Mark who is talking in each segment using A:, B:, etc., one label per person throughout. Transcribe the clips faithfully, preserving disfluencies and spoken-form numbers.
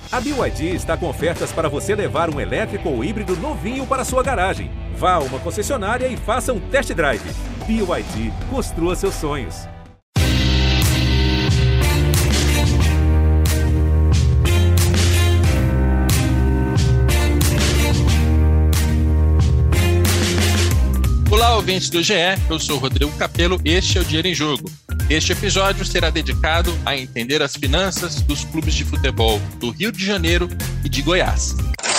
A: A B Y D está com ofertas para você levar um elétrico ou híbrido novinho para sua garagem. Vá a uma concessionária e faça um test drive. B Y D, construa seus sonhos.
B: Olá, ouvintes do G E, eu sou o Rodrigo Capello, este é o Dinheiro em Jogo. Este episódio será dedicado a entender as finanças dos clubes de futebol do Rio de Janeiro e de Goiás.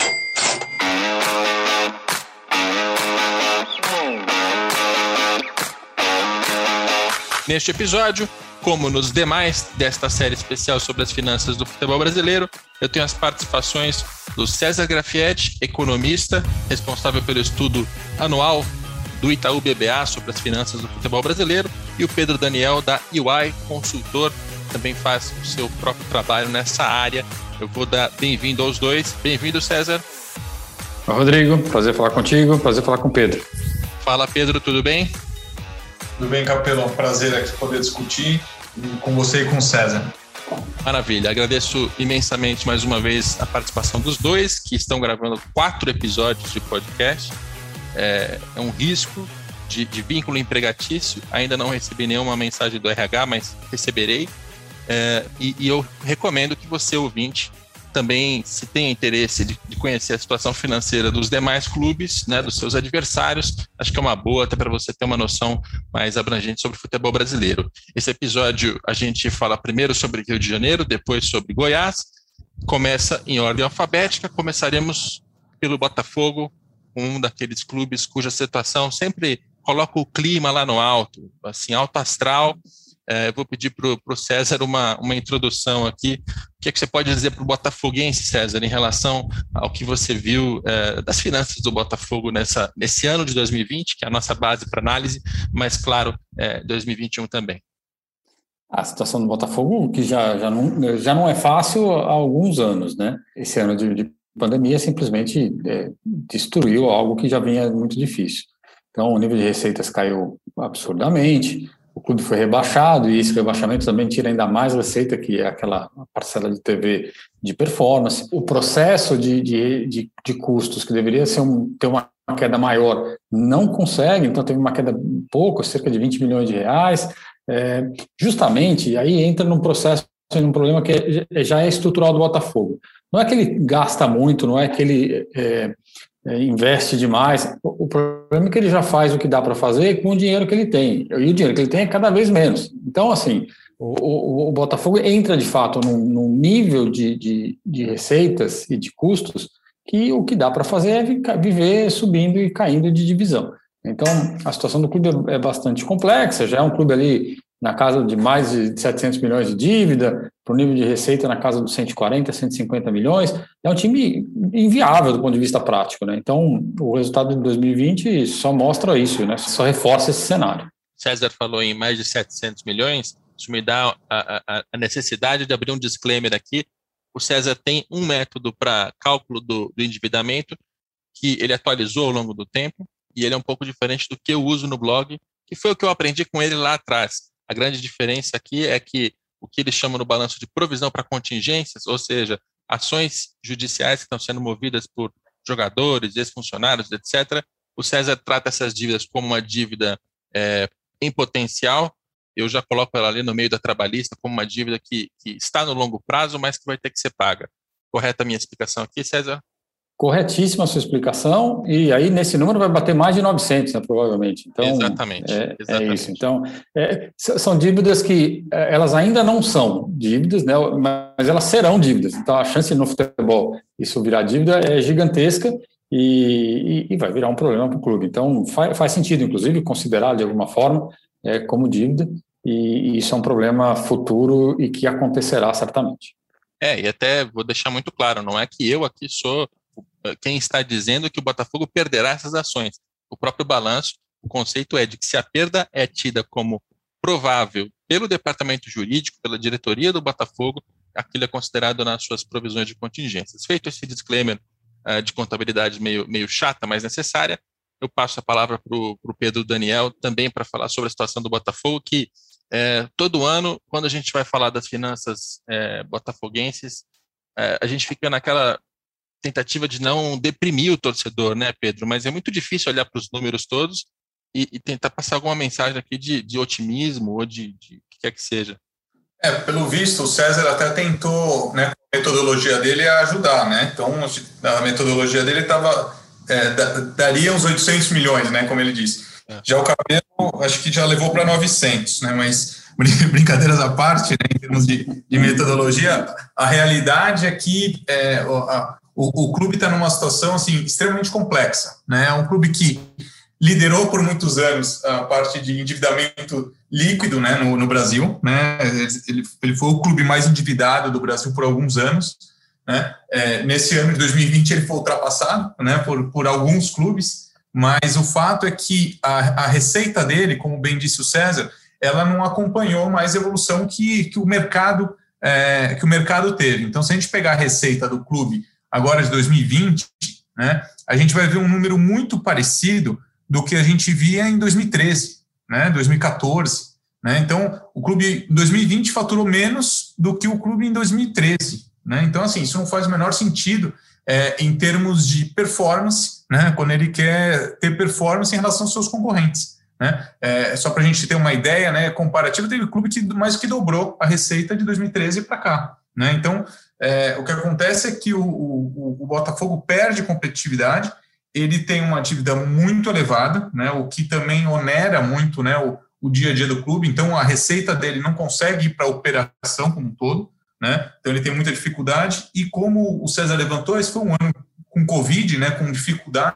B: Neste episódio, como nos demais desta série especial sobre as finanças do futebol brasileiro, eu tenho as participações do César Grafietti, economista, responsável pelo estudo anual do Itaú B B A sobre as finanças do futebol brasileiro, e o Pedro Daniel, da E Y, consultor, também faz o seu próprio trabalho nessa área. Eu vou dar bem-vindo aos dois. Bem-vindo, César.
C: Oi, Rodrigo. Prazer falar contigo, prazer falar com o Pedro.
B: Fala, Pedro, tudo bem?
D: Tudo bem, Capello? É um prazer aqui poder discutir com você e com o César.
B: Maravilha. Agradeço imensamente mais uma vez a participação dos dois, que estão gravando quatro episódios de podcast. É, é um risco de, de vínculo empregatício. Ainda não recebi nenhuma mensagem do R H, mas receberei. É, e, e eu recomendo que você, ouvinte, também, se tem interesse de, de conhecer a situação financeira dos demais clubes, né, dos seus adversários, acho que é uma boa até para você ter uma noção mais abrangente sobre o futebol brasileiro. Esse episódio a gente fala primeiro sobre Rio de Janeiro, depois sobre Goiás. Começa em ordem alfabética. Começaremos pelo Botafogo, um daqueles clubes cuja situação sempre coloca o clima lá no alto, assim, alto astral. É, vou pedir para o César uma, uma introdução aqui. O que é que você pode dizer para o botafoguense, César, em relação ao que você viu é, das finanças do Botafogo nessa, nesse ano de dois mil e vinte, que é a nossa base para análise, mas, claro, é, dois mil e vinte e um também.
C: A situação do Botafogo, que já, já, não, já não é fácil há alguns anos, né? Esse ano de, de pandemia simplesmente é, destruiu algo que já vinha muito difícil. Então, o nível de receitas caiu absurdamente, o clube foi rebaixado, e esse rebaixamento também tira ainda mais receita, que é aquela parcela de T V de performance. O processo de, de, de, de custos, que deveria ser um, ter uma queda maior, não consegue, então teve uma queda pouco, cerca de vinte milhões de reais, é, justamente, aí entra num processo, num problema que é, já é estrutural do Botafogo. Não é que ele gasta muito, não é que ele é, é, investe demais. O, o problema é que ele já faz o que dá para fazer com o dinheiro que ele tem. E o dinheiro que ele tem é cada vez menos. Então, assim, o, o, o Botafogo entra, de fato, num, num nível de, de, de receitas e de custos que o que dá para fazer é viver subindo e caindo de divisão. Então, a situação do clube é bastante complexa. Já é um clube ali na casa de mais de setecentos milhões de dívida, para o nível de receita na casa dos cento e quarenta, cento e cinquenta milhões, é um time inviável do ponto de vista prático, né? Então, o resultado de dois mil e vinte só mostra isso, né? Só reforça esse cenário.
B: César falou em mais de setecentos milhões, isso me dá a, a, a necessidade de abrir um disclaimer aqui. O César tem um método para cálculo do, do endividamento que ele atualizou ao longo do tempo, e ele é um pouco diferente do que eu uso no blog, que foi o que eu aprendi com ele lá atrás. A grande diferença aqui é que o que eles chamam no balanço de provisão para contingências, ou seja, ações judiciais que estão sendo movidas por jogadores, ex-funcionários, etcétera, o César trata essas dívidas como uma dívida é, em potencial. Eu já coloco ela ali no meio da trabalhista como uma dívida que, que está no longo prazo, mas que vai ter que ser paga. Correta a minha explicação aqui, César?
C: Corretíssima a sua explicação, e aí nesse número vai bater mais de novecentos, né, provavelmente. Então,
B: exatamente,
C: é,
B: exatamente.
C: É isso. Então, é, são dívidas que elas ainda não são dívidas, né, mas elas serão dívidas. Então, a chance no futebol isso virar dívida é gigantesca e, e, e vai virar um problema para o clube. Então, faz, faz sentido, inclusive, considerar de alguma forma é, como dívida, e, e isso é um problema futuro e que acontecerá certamente.
B: É, e até vou deixar muito claro, não é que eu aqui sou quem está dizendo que o Botafogo perderá essas ações. O próprio balanço, o conceito é de que se a perda é tida como provável pelo departamento jurídico, pela diretoria do Botafogo, aquilo é considerado nas suas provisões de contingências. Feito esse disclaimer uh, de contabilidade meio, meio chata, mas necessária, eu passo a palavra para o Pedro Daniel também para falar sobre a situação do Botafogo, que é, todo ano, quando a gente vai falar das finanças é, botafoguenses, é, a gente fica naquela tentativa de não deprimir o torcedor, né, Pedro? Mas é muito difícil olhar para os números todos e, e tentar passar alguma mensagem aqui de, de otimismo ou de, de o que quer que seja.
D: É, pelo visto, o César até tentou, né, com a metodologia dele, ajudar, né? Então, a metodologia dele tava, é, daria uns oitocentos milhões, né, como ele disse. É. Já o Capello, acho que já levou para novecentos, né? Mas, brincadeiras à parte, né, em termos de, de metodologia, a realidade é que é, a, o, o clube está numa situação, assim, extremamente complexa, né? É um clube que liderou por muitos anos a parte de endividamento líquido, né, no, no Brasil, né, ele, ele foi o clube mais endividado do Brasil por alguns anos, né, é, nesse ano de dois mil e vinte ele foi ultrapassado, né, por, por alguns clubes, mas o fato é que a, a receita dele, como bem disse o César, ela não acompanhou mais a evolução que, que, o mercado, é, que o mercado teve. Então, se a gente pegar a receita do clube agora de dois mil e vinte, né, a gente vai ver um número muito parecido do que a gente via em dois mil e treze, né, dois mil e quatorze. Né? Então, o clube em dois mil e vinte faturou menos do que o clube em dois mil e treze. Né? Então, assim, isso não faz o menor sentido é, em termos de performance, né, quando ele quer ter performance em relação aos seus concorrentes. Né? É, só para a gente ter uma ideia, né, comparativa, teve clube que mais que dobrou a receita de dois mil e treze para cá. Né? Então, é, o que acontece é que o, o, o Botafogo perde competitividade, ele tem uma dívida muito elevada, né, o que também onera muito, né, o, o dia a dia do clube, então a receita dele não consegue ir para a operação como um todo, né, então ele tem muita dificuldade, e como o César levantou, esse foi um ano com Covid, né, com dificuldade,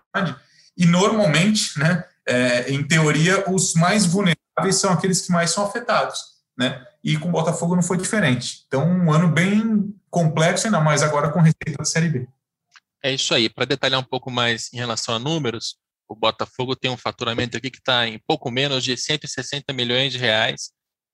D: e normalmente, né, é, em teoria, os mais vulneráveis são aqueles que mais são afetados, né, e com o Botafogo não foi diferente. Então, um ano bem complexo, ainda mais agora com receita da Série B.
B: É isso aí. Para detalhar um pouco mais em relação a números, o Botafogo tem um faturamento aqui que está em pouco menos de cento e sessenta milhões de reais.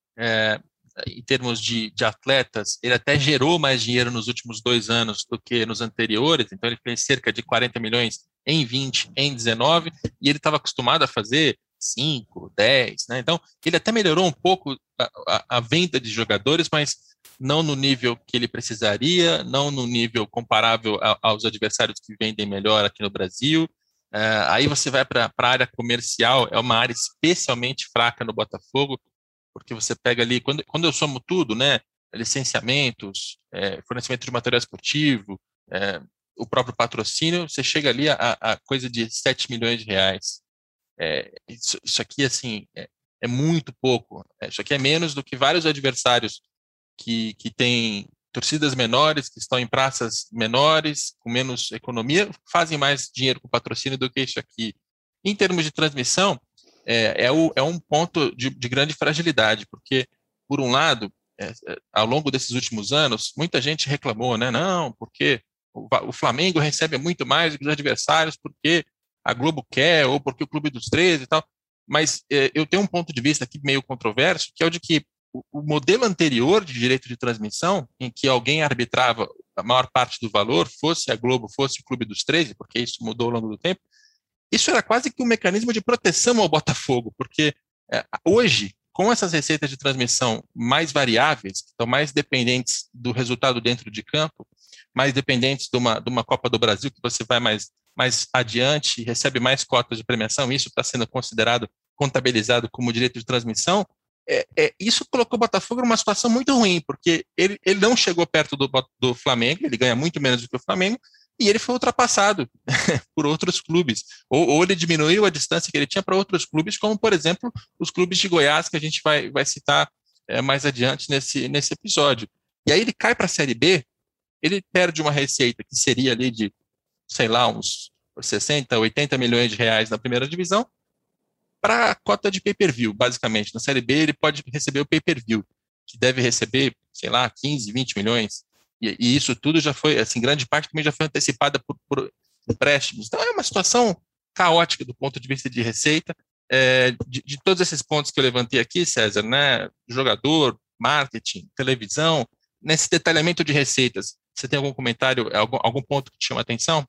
B: É, em termos de, de atletas, ele até gerou mais dinheiro nos últimos dois anos do que nos anteriores, então ele fez cerca de quarenta milhões em vinte, em dezenove, e ele estava acostumado a fazer cinco, dez, né? Então ele até melhorou um pouco a, a, a venda de jogadores, mas não no nível que ele precisaria, não no nível comparável a, aos adversários que vendem melhor aqui no Brasil. Uh, aí você vai para a área comercial, é uma área especialmente fraca no Botafogo, porque você pega ali, quando, quando eu somo tudo, né, licenciamentos, é, fornecimento de material esportivo, é, o próprio patrocínio, você chega ali a, a coisa de sete milhões de reais. É, isso, isso aqui, assim, é, é muito pouco. É, isso aqui é menos do que vários adversários que, que têm torcidas menores, que estão em praças menores, com menos economia, fazem mais dinheiro com patrocínio do que isso aqui. Em termos de transmissão, é, é, o, é um ponto de, de grande fragilidade, porque, por um lado, é, ao longo desses últimos anos, muita gente reclamou, né? Não, porque o, o Flamengo recebe muito mais do que os adversários, porque a Globo quer, ou porque o Clube dos treze e tal. Mas é, eu tenho um ponto de vista aqui meio controverso, que é o de que o modelo anterior de direito de transmissão, em que alguém arbitrava a maior parte do valor, fosse a Globo, fosse o Clube dos treze, porque isso mudou ao longo do tempo, isso era quase que um mecanismo de proteção ao Botafogo, porque é, hoje, com essas receitas de transmissão mais variáveis, que estão mais dependentes do resultado dentro de campo, mais dependentes de uma, de uma Copa do Brasil, que você vai mais, mais adiante e recebe mais cotas de premiação, isso está sendo considerado, contabilizado como direito de transmissão. É, é, isso colocou o Botafogo numa situação muito ruim, porque ele, ele não chegou perto do, do Flamengo, ele ganha muito menos do que o Flamengo, e ele foi ultrapassado por outros clubes, ou, ou ele diminuiu a distância que ele tinha para outros clubes, como, por exemplo, os clubes de Goiás, que a gente vai, vai citar é, mais adiante nesse, nesse episódio. E aí ele cai para a Série B, ele perde uma receita que seria ali de, sei lá, uns sessenta, oitenta milhões de reais na primeira divisão, para a cota de pay-per-view, basicamente. Na Série B, ele pode receber o pay-per-view, que deve receber, sei lá, quinze, vinte milhões. E, e isso tudo já foi, assim, grande parte também já foi antecipada por, por empréstimos. Então, é uma situação caótica do ponto de vista de receita. É, de, de todos esses pontos que eu levantei aqui, César, né, jogador, marketing, televisão, nesse detalhamento de receitas, você tem algum comentário, algum, algum ponto que te chama a atenção?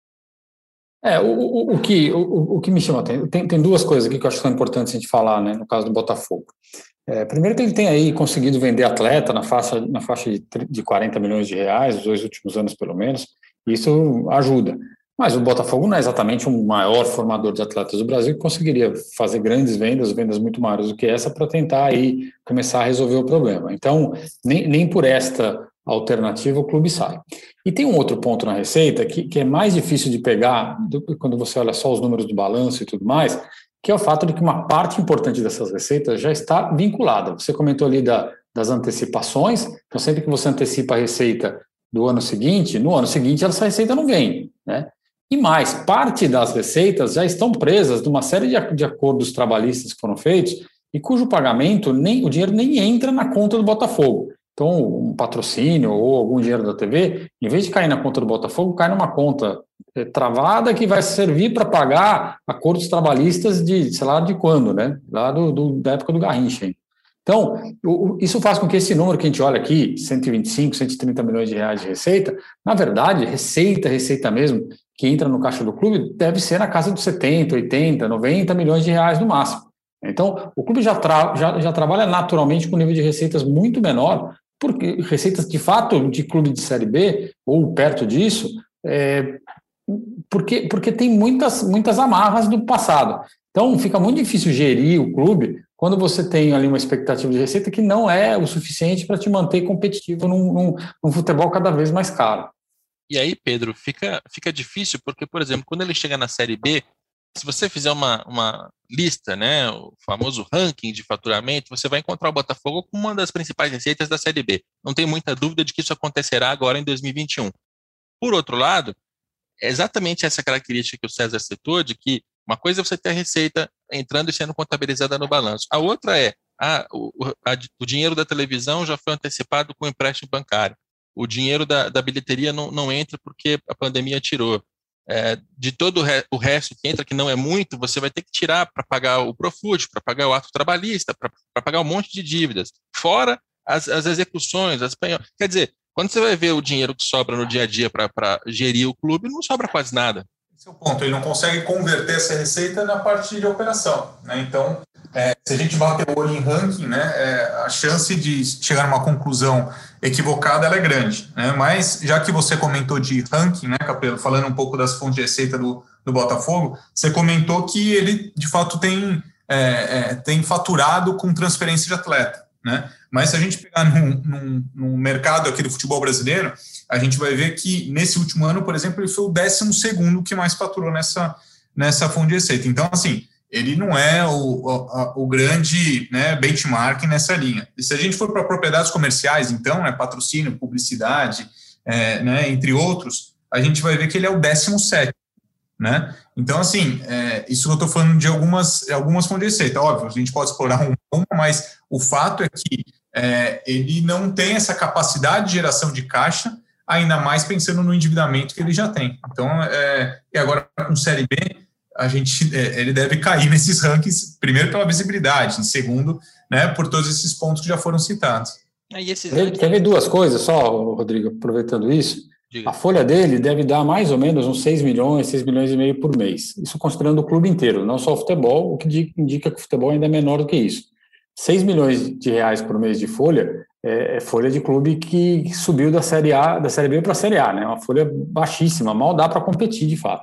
C: É, o, o, o, que, o, o que me chama a atenção, tem, tem duas coisas aqui que eu acho que são importantes a gente falar, né, no caso do Botafogo. É, primeiro que ele tem aí conseguido vender atleta na faixa, na faixa de, de quarenta milhões de reais, os dois últimos anos pelo menos, isso ajuda. Mas o Botafogo não é exatamente o maior formador de atletas do Brasil, que conseguiria fazer grandes vendas, vendas muito maiores do que essa, para tentar aí começar a resolver o problema. Então, nem, nem por esta alternativa o clube sai. E tem um outro ponto na receita que, que é mais difícil de pegar do, quando você olha só os números do balanço e tudo mais, que é o fato de que uma parte importante dessas receitas já está vinculada. Você comentou ali da, das antecipações, então sempre que você antecipa a receita do ano seguinte, no ano seguinte essa receita não vem, né? E mais, parte das receitas já estão presas numa série de, de acordos trabalhistas que foram feitos e cujo pagamento, nem, o dinheiro nem entra na conta do Botafogo. Então, um patrocínio ou algum dinheiro da T V, em vez de cair na conta do Botafogo, cai numa conta é, travada que vai servir para pagar acordos trabalhistas de, sei lá de quando, né? Lá do, do, da época do Garrincha. Então, o, isso faz com que esse número que a gente olha aqui, cento e vinte e cinco, cento e trinta milhões de reais de receita, na verdade, receita, receita mesmo, que entra no caixa do clube, deve ser na casa dos setenta, oitenta, noventa milhões de reais no máximo. Então, o clube já, tra, já, já trabalha naturalmente com um nível de receitas muito menor, porque receitas de fato de clube de Série B, ou perto disso, é, porque, porque tem muitas, muitas amarras do passado. Então, fica muito difícil gerir o clube quando você tem ali uma expectativa de receita que não é o suficiente para te manter competitivo num, num, num futebol cada vez mais caro.
B: E aí, Pedro, fica, fica difícil porque, por exemplo, quando ele chega na Série B, se você fizer uma, uma lista, né, o famoso ranking de faturamento, você vai encontrar o Botafogo como uma das principais receitas da Série B. Não tem muita dúvida de que isso acontecerá agora em dois mil e vinte e um. Por outro lado, é exatamente essa característica que o César citou, de que uma coisa é você ter a receita entrando e sendo contabilizada no balanço. A outra é, a, o, a, o dinheiro da televisão já foi antecipado com o empréstimo bancário. O dinheiro da, da bilheteria não, não entra porque a pandemia tirou. É, de todo o, re, o resto que entra, que não é muito, você vai ter que tirar para pagar o Profut, para pagar o ato trabalhista, para pagar um monte de dívidas. Fora as, as execuções, as penhões. Quer dizer, quando você vai ver o dinheiro que sobra no dia a dia para gerir o clube, não sobra quase nada.
D: Esse é o ponto, ele não consegue converter essa receita na parte de operação, né? Então, é, se a gente bater o olho em ranking, né, é, a chance de chegar a uma conclusão equivocada ela é grande, né? Mas, já que você comentou de ranking, né, Capelo, falando um pouco das fontes de receita do, do Botafogo, você comentou que ele, de fato, tem, é, é, tem faturado com transferência de atleta, né? Mas se a gente pegar num, num, num mercado aqui do futebol brasileiro, a gente vai ver que nesse último ano, por exemplo, ele foi o décimo segundo que mais faturou nessa, nessa fonte de receita. Então, assim, ele não é o, o, o grande, né, benchmark nessa linha. E se a gente for para propriedades comerciais, então, né, patrocínio, publicidade, é, né, entre outros, a gente vai ver que ele é o décimo sétimo. Né? Então, assim, é, isso eu estou falando de algumas, algumas fontes de receita. Óbvio, a gente pode explorar uma, mas o fato é que é, ele não tem essa capacidade de geração de caixa, ainda mais pensando no endividamento que ele já tem. Então, é, e agora com Série B, a gente, é, ele deve cair nesses rankings, primeiro pela visibilidade, em segundo, né, por todos esses pontos que já foram citados.
B: E esses...
C: Quer ver duas coisas só, Rodrigo, aproveitando isso? A folha dele deve dar mais ou menos uns seis milhões, seis milhões e meio por mês. Isso considerando o clube inteiro, não só o futebol, o que indica que o futebol ainda é menor do que isso. seis milhões de reais por mês de folha é, é folha de clube que subiu da Série A, da Série B para a Série A, né? Uma folha baixíssima, mal dá para competir de fato.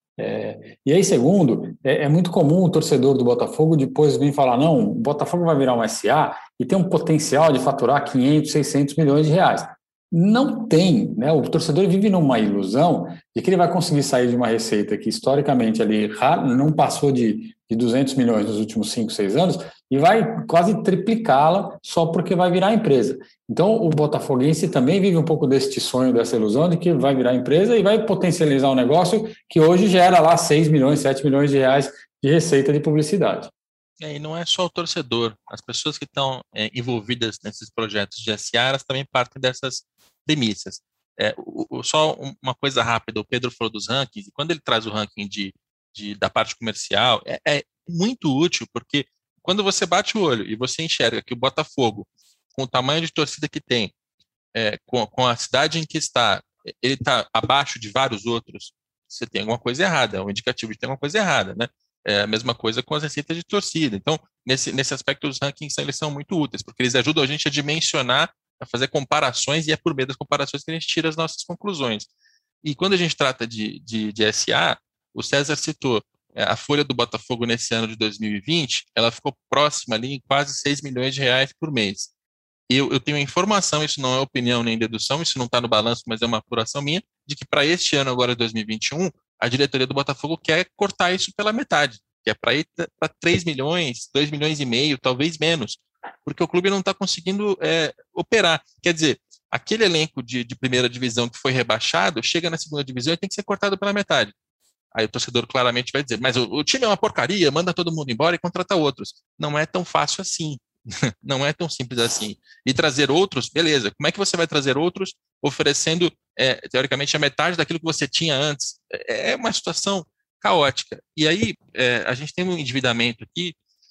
C: É, e aí, segundo, é, é muito comum o torcedor do Botafogo depois vir falar, não, o Botafogo vai virar um S A e tem um potencial de faturar quinhentos, seiscentos milhões de reais. Não tem, né? O torcedor vive numa ilusão de que ele vai conseguir sair de uma receita que historicamente ali não passou de, de duzentos milhões nos últimos cinco, seis anos e vai quase triplicá-la só porque vai virar empresa. Então o botafoguense também vive um pouco deste sonho, dessa ilusão de que vai virar empresa e vai potencializar um negócio que hoje gera lá seis milhões, sete milhões de reais de receita de publicidade.
B: E não é só o torcedor, as pessoas que estão é, envolvidas nesses projetos de S A, elas também partem dessas premissas. É, o, o, só uma coisa rápida, o Pedro falou dos rankings, e quando ele traz o ranking de, de, da parte comercial, é, é muito útil, porque quando você bate o olho e você enxerga que o Botafogo, com o tamanho de torcida que tem, é, com, com a cidade em que está, ele está abaixo de vários outros, você tem alguma coisa errada, é um indicativo de ter alguma coisa errada, né? É a mesma coisa com as receitas de torcida. Então, nesse, nesse aspecto, os rankings eles são muito úteis, porque eles ajudam a gente a dimensionar, a fazer comparações, e é por meio das comparações que a gente tira as nossas conclusões. E quando a gente trata de, de, de S A, o César citou, a folha do Botafogo nesse ano de dois mil e vinte, ela ficou próxima ali em quase seis milhões de reais por mês. Eu, eu tenho informação, isso não é opinião nem dedução, isso não está no balanço, mas é uma apuração minha, de que para este ano, agora dois mil e vinte e um, a diretoria do Botafogo quer cortar isso pela metade, que é para ir para três milhões, dois milhões e meio, talvez menos, porque o clube não está conseguindo é, operar. Quer dizer, aquele elenco de, de primeira divisão que foi rebaixado, chega na segunda divisão e tem que ser cortado pela metade. Aí o torcedor claramente vai dizer, mas o, o time é uma porcaria, manda todo mundo embora e contrata outros. Não é tão fácil assim. Não é tão simples assim. E trazer outros, beleza. Como é que você vai trazer outros oferecendo, é, teoricamente, a metade daquilo que você tinha antes? É uma situação caótica. E aí, é, a gente tem um endividamento aqui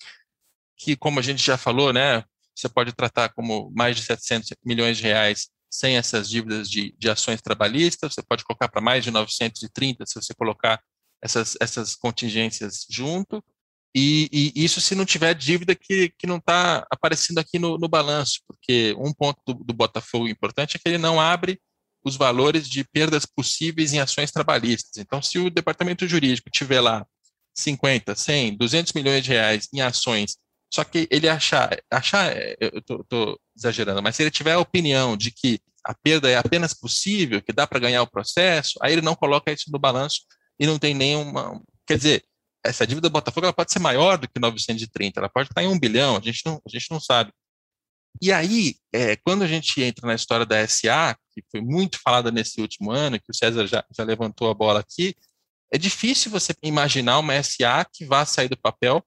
B: que, como a gente já falou, né, você pode tratar como mais de setecentos milhões de reais sem essas dívidas de, de ações trabalhistas, você pode colocar para mais de novecentos e trinta se você colocar essas, essas contingências junto. E, e isso se não tiver dívida que, que não está aparecendo aqui no, no balanço, porque um ponto do, do Botafogo importante é que ele não abre os valores de perdas possíveis em ações trabalhistas. Então, se o departamento jurídico tiver lá cinquenta, cem, duzentos milhões de reais em ações, só que ele achar, achar eu estou exagerando, mas se ele tiver a opinião de que a perda é apenas possível, que dá para ganhar o processo, aí ele não coloca isso no balanço e não tem nenhuma... Quer dizer, essa dívida do Botafogo ela pode ser maior do que novecentos e trinta, ela pode estar em um bilhão, a gente não, a gente não sabe. E aí, é, quando a gente entra na história da S A, que foi muito falada nesse último ano, que o César já, já levantou a bola aqui, é difícil você imaginar uma S A que vá sair do papel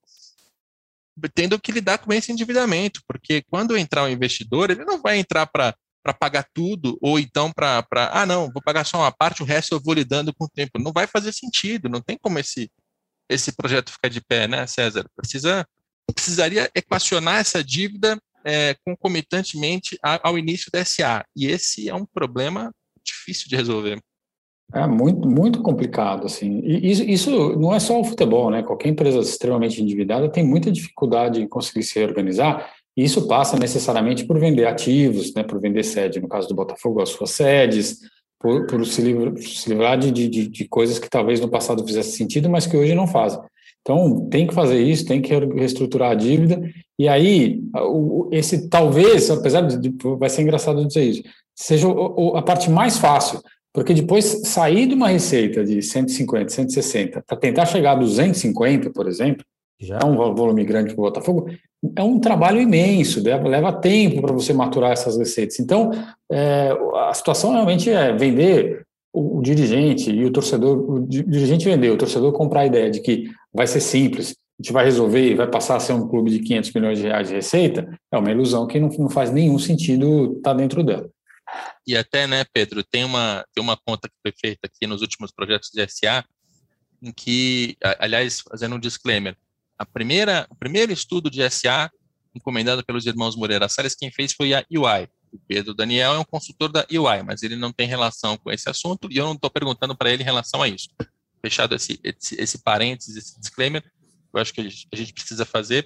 B: tendo que lidar com esse endividamento, porque quando entrar um investidor, ele não vai entrar para para pagar tudo, ou então para, ah, não, vou pagar só uma parte, o resto eu vou lidando com o tempo. Não vai fazer sentido, não tem como esse esse projeto ficar de pé, né, César? Precisa, precisaria equacionar essa dívida é, concomitantemente ao início da S A. E esse é um problema difícil de resolver.
C: É muito, muito complicado, assim. E isso, isso não é só o futebol, né? Qualquer empresa extremamente endividada tem muita dificuldade em conseguir se reorganizar, e isso passa necessariamente por vender ativos, né? Por vender sede, no caso do Botafogo, as suas sedes, por, por se, livrar, se livrar de, de, de coisas que talvez no passado fizessem sentido, mas que hoje não fazem. Então, tem que fazer isso, tem que reestruturar a dívida, e aí, esse talvez, apesar de, vai ser engraçado dizer isso, seja a parte mais fácil, porque depois sair de uma receita de cento e cinquenta, cento e sessenta, para tentar chegar a duzentos e cinquenta, por exemplo, que já é um volume grande para o Botafogo, é um trabalho imenso, leva tempo para você maturar essas receitas. Então, é, a situação realmente é vender o, o dirigente e o torcedor, o dirigente vender, o torcedor comprar a ideia de que vai ser simples, a gente vai resolver e vai passar a ser um clube de quinhentos milhões de reais de receita, é uma ilusão que não, não faz nenhum sentido estar dentro dela.
B: E até, né, Pedro, tem uma, tem uma conta que foi feita aqui nos últimos projetos de S A, em que, aliás, fazendo um disclaimer, a primeira, o primeiro estudo de S A, encomendado pelos irmãos Moreira Salles, quem fez foi a E Y. O Pedro Daniel é um consultor da E Y, mas ele não tem relação com esse assunto, e eu não estou perguntando para ele em relação a isso. Fechado esse, esse, esse parênteses, esse disclaimer, eu acho que a gente, a gente precisa fazer.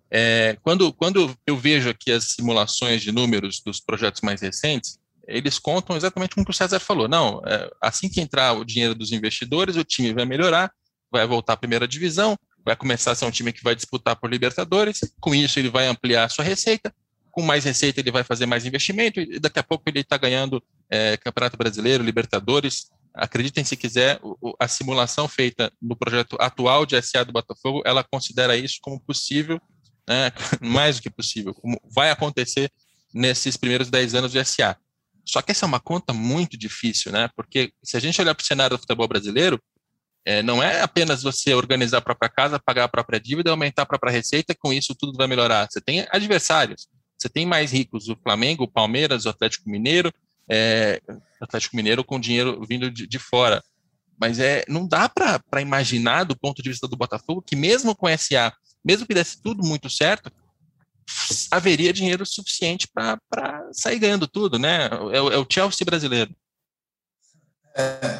B: É, quando, quando eu vejo aqui as simulações de números dos projetos mais recentes, eles contam exatamente como o César falou. Não, é, assim que entrar o dinheiro dos investidores, o time vai melhorar, vai voltar à primeira divisão, vai começar a ser um time que vai disputar por Libertadores, com isso ele vai ampliar a sua receita, com mais receita ele vai fazer mais investimento, e daqui a pouco ele está ganhando é, Campeonato Brasileiro, Libertadores. Acreditem se quiser, o, a simulação feita no projeto atual de S A do Botafogo, ela considera isso como possível, né, mais do que possível, como vai acontecer nesses primeiros dez anos de S A. Só que essa é uma conta muito difícil, né? Porque se a gente olhar para o cenário do futebol brasileiro, é, não é apenas você organizar a própria casa, pagar a própria dívida, aumentar a própria receita, com isso tudo vai melhorar. Você tem adversários, você tem mais ricos, o Flamengo, o Palmeiras, o Atlético Mineiro, é, Atlético Mineiro com dinheiro vindo de, de fora. Mas é, não dá para imaginar, do ponto de vista do Botafogo, que mesmo com S A, mesmo que desse tudo muito certo, haveria dinheiro suficiente para sair ganhando tudo, né? É, é o Chelsea brasileiro.
D: É,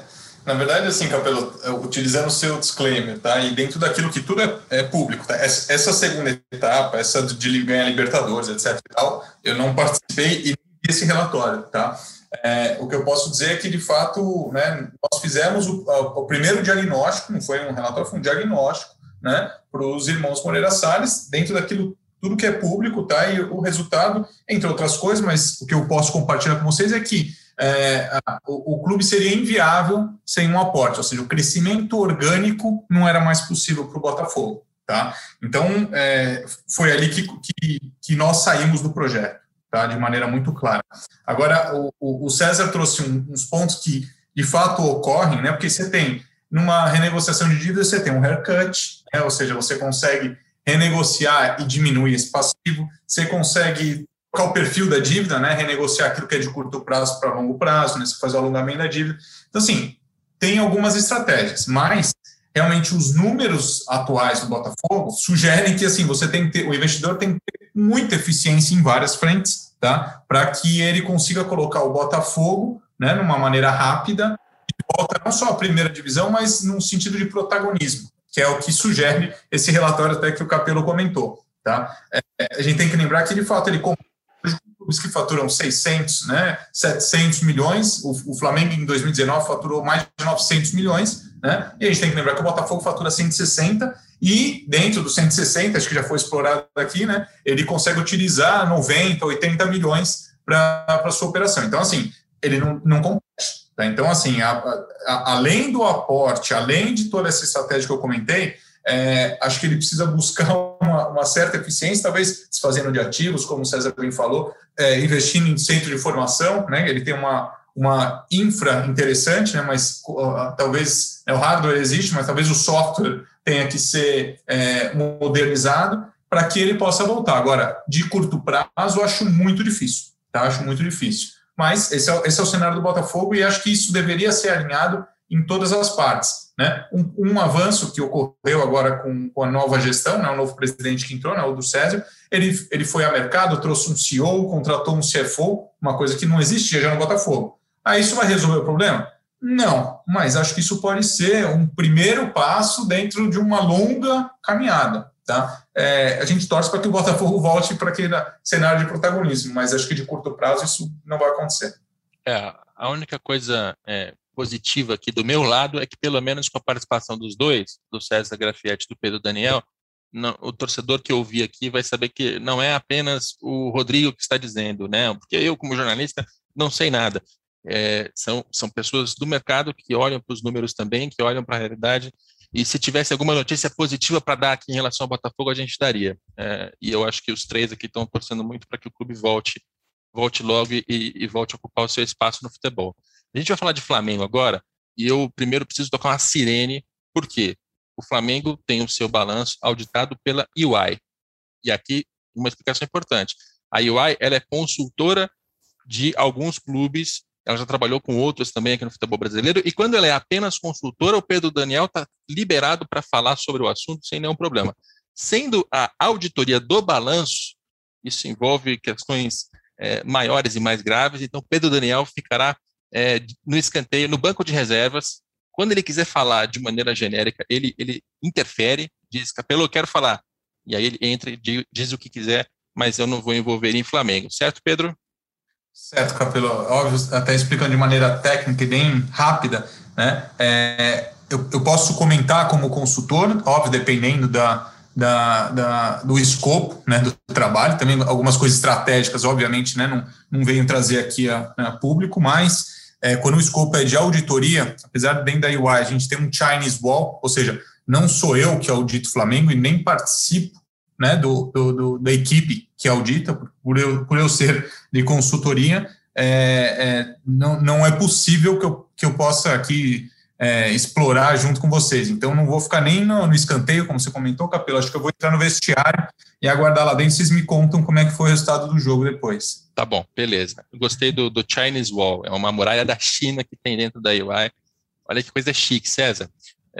D: Na verdade, assim, Capello, utilizando o seu disclaimer, tá? E dentro daquilo que tudo é, é público, tá? Essa, essa segunda etapa, essa de ganhar Libertadores, etc e tal, eu não participei e não vi esse relatório, tá? É, o que eu posso dizer é que, de fato, né, nós fizemos o, o primeiro diagnóstico, não foi um relatório, foi um diagnóstico, né, para os irmãos Moreira Salles, dentro daquilo tudo que é público, tá? E o resultado, entre outras coisas, mas o que eu posso compartilhar com vocês é que É, a, o, o clube seria inviável sem um aporte, ou seja, o crescimento orgânico não era mais possível para o Botafogo, tá? Então, é, foi ali que, que, que nós saímos do projeto, tá? De maneira muito clara. Agora, o, o César trouxe um, uns pontos que, de fato, ocorrem, né? Porque você tem, numa renegociação de dívida, você tem um haircut, né? Ou seja, você consegue renegociar e diminuir esse passivo, você consegue trocar o perfil da dívida, né, renegociar aquilo que é de curto prazo para longo prazo, né, você faz o alongamento da dívida. Então, assim, tem algumas estratégias, mas realmente os números atuais do Botafogo sugerem que, assim, você tem que ter, o investidor tem que ter muita eficiência em várias frentes, tá, para que ele consiga colocar o Botafogo, né, numa maneira rápida, de volta não só à primeira divisão, mas num sentido de protagonismo, que é o que sugere esse relatório até que o Capello comentou, tá. É, a gente tem que lembrar que, de fato, ele clubes que faturam seiscentos, né, setecentos milhões, o, o Flamengo em dois mil e dezenove faturou mais de novecentos milhões, né, e a gente tem que lembrar que o Botafogo fatura cento e sessenta, e dentro dos cento e sessenta, acho que já foi explorado aqui, né, ele consegue utilizar noventa, oitenta milhões para a sua operação. Então, assim, ele não, não compete, tá? Então, assim, a, a, além do aporte, além de toda essa estratégia que eu comentei, É, acho que ele precisa buscar uma, uma certa eficiência, talvez desfazendo de ativos, como o César bem falou, é, investindo em centro de formação, né? Ele tem uma, uma infra interessante, né? Mas uh, talvez, né, o hardware existe, mas talvez o software tenha que ser é, modernizado para que ele possa voltar. Agora, de curto prazo, eu acho muito difícil, tá? Acho muito difícil. Mas esse é, esse é o cenário do Botafogo e acho que isso deveria ser alinhado em todas as partes, né? Um, um avanço que ocorreu agora com, com a nova gestão, né? O novo presidente que entrou, né? O do César, ele, ele foi ao mercado, trouxe um C E O, contratou um C F O, uma coisa que não existia já no Botafogo. Aí isso vai resolver o problema? Não, mas acho que isso pode ser um primeiro passo dentro de uma longa caminhada, tá? É, a gente torce para que o Botafogo volte para aquele cenário de protagonismo, mas acho que de curto prazo isso não vai acontecer.
B: É, a única coisa é, positiva aqui do meu lado é que, pelo menos com a participação dos dois, do César Grafietti e do Pedro Daniel, não, o torcedor que ouvir aqui vai saber que não é apenas o Rodrigo que está dizendo, né? Porque eu, como jornalista, não sei nada. É, são, são pessoas do mercado que olham para os números também, que olham para a realidade, e se tivesse alguma notícia positiva para dar aqui em relação ao Botafogo, a gente daria. É, e eu acho que os três aqui estão torcendo muito para que o clube volte, volte logo e, e volte a ocupar o seu espaço no futebol. A gente vai falar de Flamengo agora, e eu primeiro preciso tocar uma sirene, porque o Flamengo tem o seu balanço auditado pela E Y. E aqui, uma explicação importante. A E Y, ela é consultora de alguns clubes, ela já trabalhou com outros também aqui no futebol brasileiro, e quando ela é apenas consultora, o Pedro Daniel está liberado para falar sobre o assunto sem nenhum problema. Sendo a auditoria do balanço, isso envolve questões é, maiores e mais graves, então Pedro Daniel ficará É, no escanteio, no banco de reservas. Quando ele quiser falar de maneira genérica, ele, ele interfere, diz, Capello, eu quero falar. E aí ele entra e diz, diz o que quiser, mas eu não vou envolver em Flamengo. Certo, Pedro?
D: Certo, Capello. Óbvio, até explicando de maneira técnica e bem rápida, né? É, eu, eu posso comentar como consultor, óbvio, dependendo da, da, da, do escopo, né, do trabalho. Também algumas coisas estratégicas, obviamente, né, não, não venho trazer aqui a, a público, mas É, quando o escopo é de auditoria, apesar de dentro da E Y a gente tem um Chinese Wall, ou seja, não sou eu que audito o Flamengo e nem participo, né, do, do, do, da equipe que audita, por eu, por eu ser de consultoria, é, é, não, não é possível que eu, que eu possa aqui é, explorar junto com vocês. Então, não vou ficar nem no, no escanteio, como você comentou, Capello, acho que eu vou entrar no vestiário e aguardar lá dentro, vocês me contam como é que foi o resultado do jogo depois.
B: Tá bom, beleza. Eu gostei do, do Chinese Wall, é uma muralha da China que tem dentro da E Y. Olha que coisa chique, César.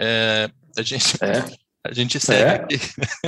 B: É, a gente, é. a gente segue é. aqui.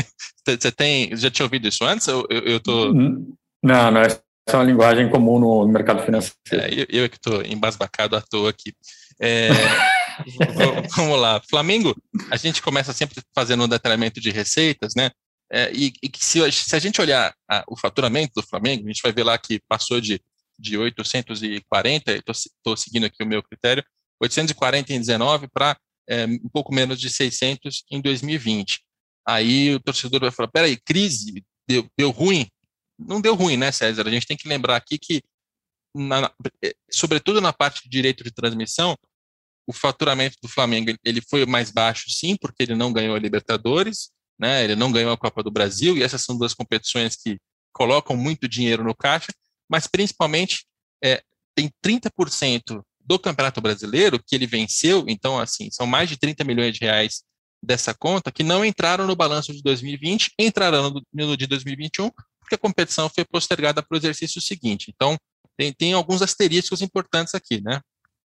B: Você tem, já tinha ouvido isso antes? Eu, eu, eu tô...
C: Não, não, essa é uma linguagem comum no mercado financeiro.
B: É, eu, eu que estou embasbacado à toa aqui. É, Vamos lá. Flamengo, a gente começa sempre fazendo um detalhamento de receitas, né? É, e e se, se a gente olhar a, o faturamento do Flamengo, a gente vai ver lá que passou de, de oitocentos e quarenta, estou seguindo aqui o meu critério, oitocentos e quarenta em dezenove para é, um pouco menos de seiscentos em dois mil e vinte. Aí o torcedor vai falar, peraí, crise, deu, deu ruim? Não deu ruim, né, César? A gente tem que lembrar aqui que, na, sobretudo na parte de direito de transmissão, o faturamento do Flamengo ele foi mais baixo, sim, porque ele não ganhou a Libertadores, né, ele não ganhou a Copa do Brasil, e essas são duas competições que colocam muito dinheiro no caixa, mas principalmente é, tem trinta por cento do Campeonato Brasileiro que ele venceu, então assim, são mais de trinta milhões de reais dessa conta que não entraram no balanço de dois mil e vinte, entrarão no, no de dois mil e vinte e um, porque a competição foi postergada para o exercício seguinte. Então, tem, tem alguns asteriscos importantes aqui, né?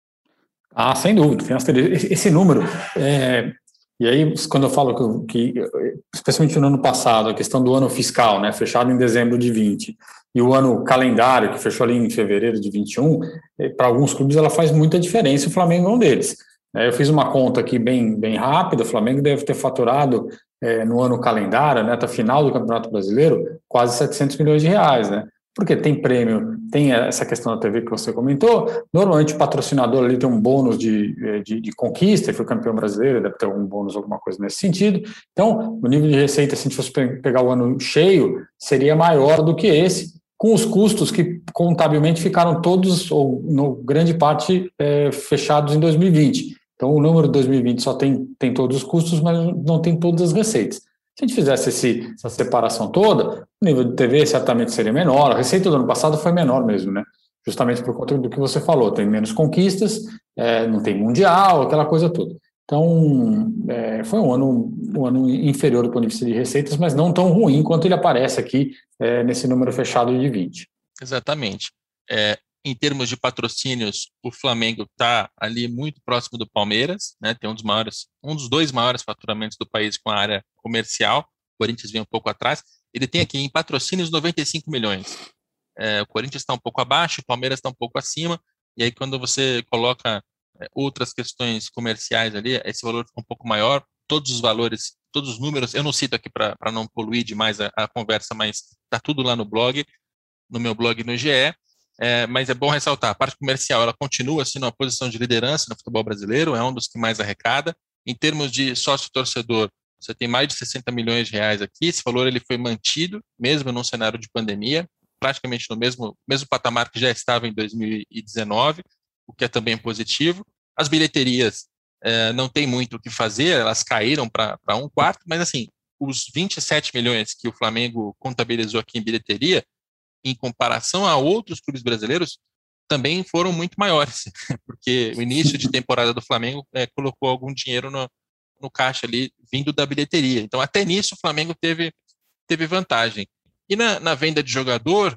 C: Ah, sem dúvida, tem asterisco. Esse número, é, e aí quando eu falo que, que, especialmente no ano passado, a questão do ano fiscal, né, fechado em dezembro de vinte, e o ano calendário, que fechou ali em fevereiro de vinte e um, para alguns clubes ela faz muita diferença, o Flamengo é um deles. Eu fiz uma conta aqui bem, bem rápida, o Flamengo deve ter faturado é, no ano calendário, né, até final do Campeonato Brasileiro, quase setecentos milhões de reais, né? Porque tem prêmio, tem essa questão da T V que você comentou, normalmente o patrocinador ali tem um bônus de, de, de conquista, e foi campeão brasileiro, deve ter algum bônus, alguma coisa nesse sentido. Então, o nível de receita, se a gente fosse pegar o ano cheio, seria maior do que esse, com os custos que contabilmente ficaram todos, ou no grande parte, é, fechados em dois mil e vinte. Então, o número de dois mil e vinte só tem, tem todos os custos, mas não tem todas as receitas. Se a gente fizesse esse, essa separação toda, o nível de T V certamente seria menor. A receita do ano passado foi menor mesmo, né? Justamente por conta do que você falou. Tem menos conquistas, é, não tem mundial, aquela coisa toda. Então, é, foi um ano, um ano inferior do ponto de vista de receitas, mas não tão ruim quanto ele aparece aqui é, nesse número fechado de vinte.
B: Exatamente. É, em termos de patrocínios, o Flamengo está ali muito próximo do Palmeiras, né? Tem um dos maiores, um dos dois maiores faturamentos do país com a área comercial. O Corinthians vem um pouco atrás. Ele tem aqui em patrocínios noventa e cinco milhões. É, o Corinthians está um pouco abaixo, o Palmeiras está um pouco acima. E aí quando você coloca é, outras questões comerciais ali, esse valor fica um pouco maior. Todos os valores, todos os números, eu não cito aqui para não poluir demais a, a conversa, mas está tudo lá no blog, no meu blog no G E. É, mas é bom ressaltar, a parte comercial ela continua assim numa posição de liderança no futebol brasileiro, é um dos que mais arrecada. Em termos de sócio-torcedor, você tem mais de sessenta milhões de reais aqui, esse valor ele foi mantido, mesmo num cenário de pandemia, praticamente no mesmo, mesmo patamar que já estava em dois mil e dezenove, o que é também positivo. As bilheterias é, não tem muito o que fazer, elas caíram para um quarto, mas assim, os vinte e sete milhões que o Flamengo contabilizou aqui em bilheteria, em comparação a outros clubes brasileiros, também foram muito maiores, porque o início de temporada do Flamengo é, colocou algum dinheiro no, no caixa ali, vindo da bilheteria. Então, até nisso, o Flamengo teve, teve vantagem. E na, na venda de jogador,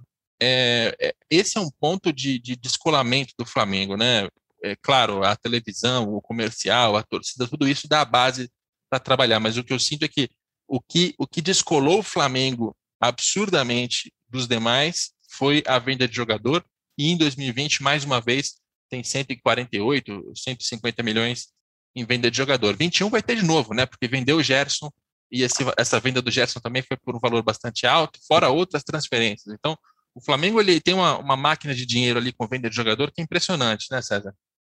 B: é, é, esse é um ponto de, de descolamento do Flamengo, né? É, claro, a televisão, o comercial, a torcida, tudo isso dá a base para trabalhar, mas o que eu sinto é que o que, o que descolou o Flamengo absurdamente dos demais foi a venda de jogador, e em dois mil e vinte, mais uma vez, tem cento e quarenta e oito, cento e cinquenta milhões em venda de jogador. vinte e um vai ter de novo, né? Porque vendeu o Gerson, e esse, essa venda do Gerson também foi por um valor bastante alto, fora outras transferências. Então, o Flamengo ele tem uma, uma máquina de dinheiro ali com venda de jogador que é impressionante, né, César?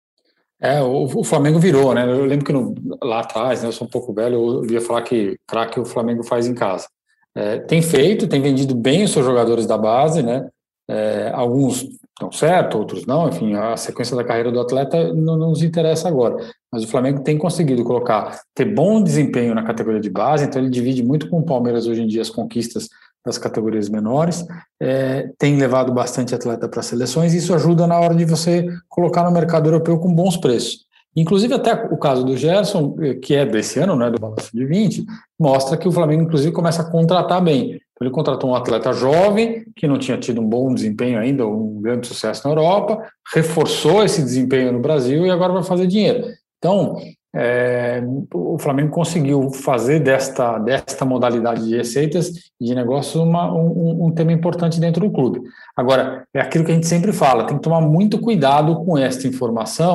C: É, o, o Flamengo virou, né? Eu lembro que no, lá atrás, né, eu sou um pouco velho, eu ia falar que craque o Flamengo faz em casa. É, tem feito, tem vendido bem os seus jogadores da base, né? É, alguns estão certo, outros não, enfim, a sequência da carreira do atleta não, não nos interessa agora, mas o Flamengo tem conseguido colocar, ter bom desempenho na categoria de base, então ele divide muito com o Palmeiras hoje em dia as conquistas das categorias menores, é, tem levado bastante atleta para seleções, e isso ajuda na hora de você colocar no mercado europeu com bons preços. Inclusive até o caso do Gerson, que é desse ano, né, do balanço de vinte, mostra que o Flamengo inclusive começa a contratar bem. Ele contratou um atleta jovem, que não tinha tido um bom desempenho ainda, um grande sucesso na Europa, reforçou esse desempenho no Brasil e agora vai fazer dinheiro. Então, é, o Flamengo conseguiu fazer desta, desta modalidade de receitas e de negócios uma, um, um tema importante dentro do clube. Agora, é aquilo que a gente sempre fala, tem que tomar muito cuidado com esta informação,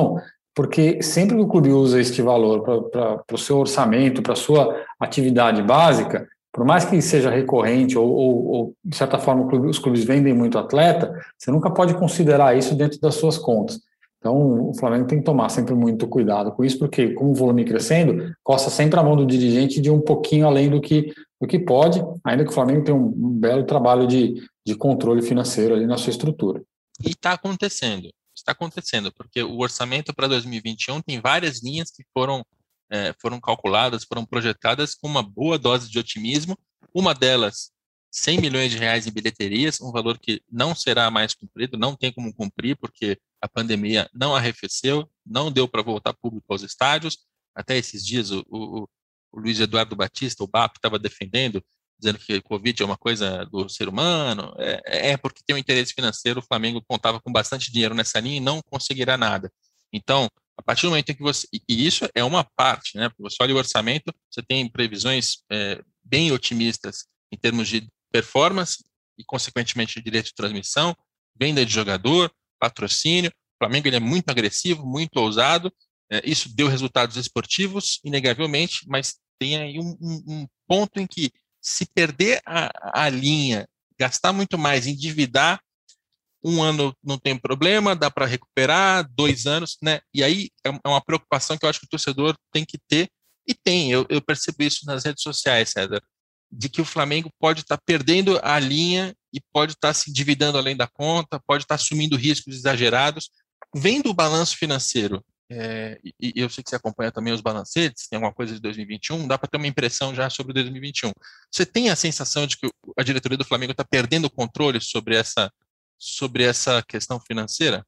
C: porque sempre que o clube usa este valor para o seu orçamento, para a sua atividade básica, por mais que seja recorrente ou, ou, ou de certa forma, os clubes vendem muito atleta, você nunca pode considerar isso dentro das suas contas. Então, o Flamengo tem que tomar sempre muito cuidado com isso, porque, como o volume crescendo, costa sempre a mão do dirigente de um pouquinho além do que, do que pode, ainda que o Flamengo tenha um, um belo trabalho de, de controle financeiro ali na sua estrutura.
B: E está acontecendo, está acontecendo, porque o orçamento para dois mil e vinte e um tem várias linhas que foram, é, foram calculadas, foram projetadas com uma boa dose de otimismo, uma delas cem milhões de reais em bilheterias, um valor que não será mais cumprido, não tem como cumprir, porque a pandemia não arrefeceu, não deu para voltar público aos estádios. Até esses dias o, o, o Luiz Eduardo Batista, o B A P, estava defendendo, dizendo que o Covid é uma coisa do ser humano. É, é porque tem um interesse financeiro, o Flamengo contava com bastante dinheiro nessa linha e não conseguirá nada. Então, a partir do momento em que você... E isso é uma parte, né? Porque você olha o orçamento, você tem previsões é, bem otimistas em termos de performance e, consequentemente, direito de transmissão, venda de jogador, patrocínio. O Flamengo ele é muito agressivo, muito ousado. É, isso deu resultados esportivos, inegavelmente, mas tem aí um, um, um ponto em que, se perder a, a linha, gastar muito mais, endividar, um ano não tem problema, dá para recuperar, dois anos, né? E aí é uma preocupação que eu acho que o torcedor tem que ter, e tem, eu, eu percebo isso nas redes sociais, César, de que o Flamengo pode estar tá perdendo a linha e pode estar tá se endividando além da conta, pode estar tá assumindo riscos exagerados. Vendo o balanço financeiro, é, e, e eu sei que você acompanha também os balancetes, tem alguma coisa de dois mil e vinte e um, dá para ter uma impressão já sobre dois mil e vinte e um. Você tem a sensação de que a diretoria do Flamengo está perdendo o controle sobre essa, sobre essa questão financeira?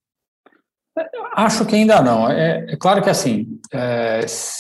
C: Acho que ainda não. É, é claro que, assim, é,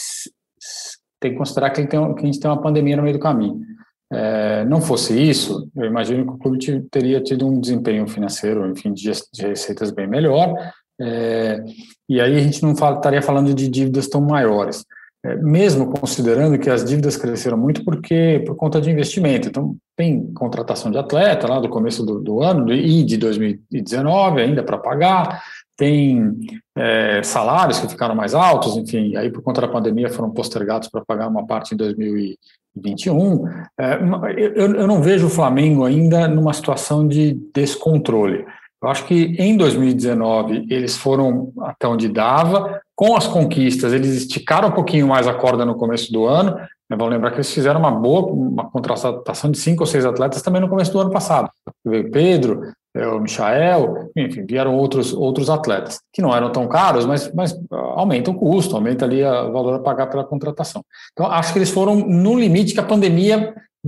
C: tem que considerar que, tem, que a gente tem uma pandemia no meio do caminho. É, não fosse isso, eu imagino que o clube teria tido um desempenho financeiro, enfim, de, de receitas bem melhor, é, e aí a gente não fala, estaria falando de dívidas tão maiores, é, mesmo considerando que as dívidas cresceram muito porque, por conta de investimento. Então, tem contratação de atleta lá do começo do, do ano e de dois mil e dezenove ainda para pagar, tem é, salários que ficaram mais altos, enfim, aí por conta da pandemia foram postergados para pagar uma parte em dois mil e vinte e um. É, eu, eu não vejo o Flamengo ainda numa situação de descontrole. Eu acho que em dois mil e dezenove eles foram até onde dava, com as conquistas eles esticaram um pouquinho mais a corda no começo do ano. Vamos lembrar que eles fizeram uma boa uma contratação de cinco ou seis atletas também no começo do ano passado. Veio Pedro, o Michael, enfim, vieram outros, outros atletas, que não eram tão caros, mas, mas aumenta o custo, aumenta ali o valor a pagar pela contratação. Então, acho que eles foram no limite que a pandemia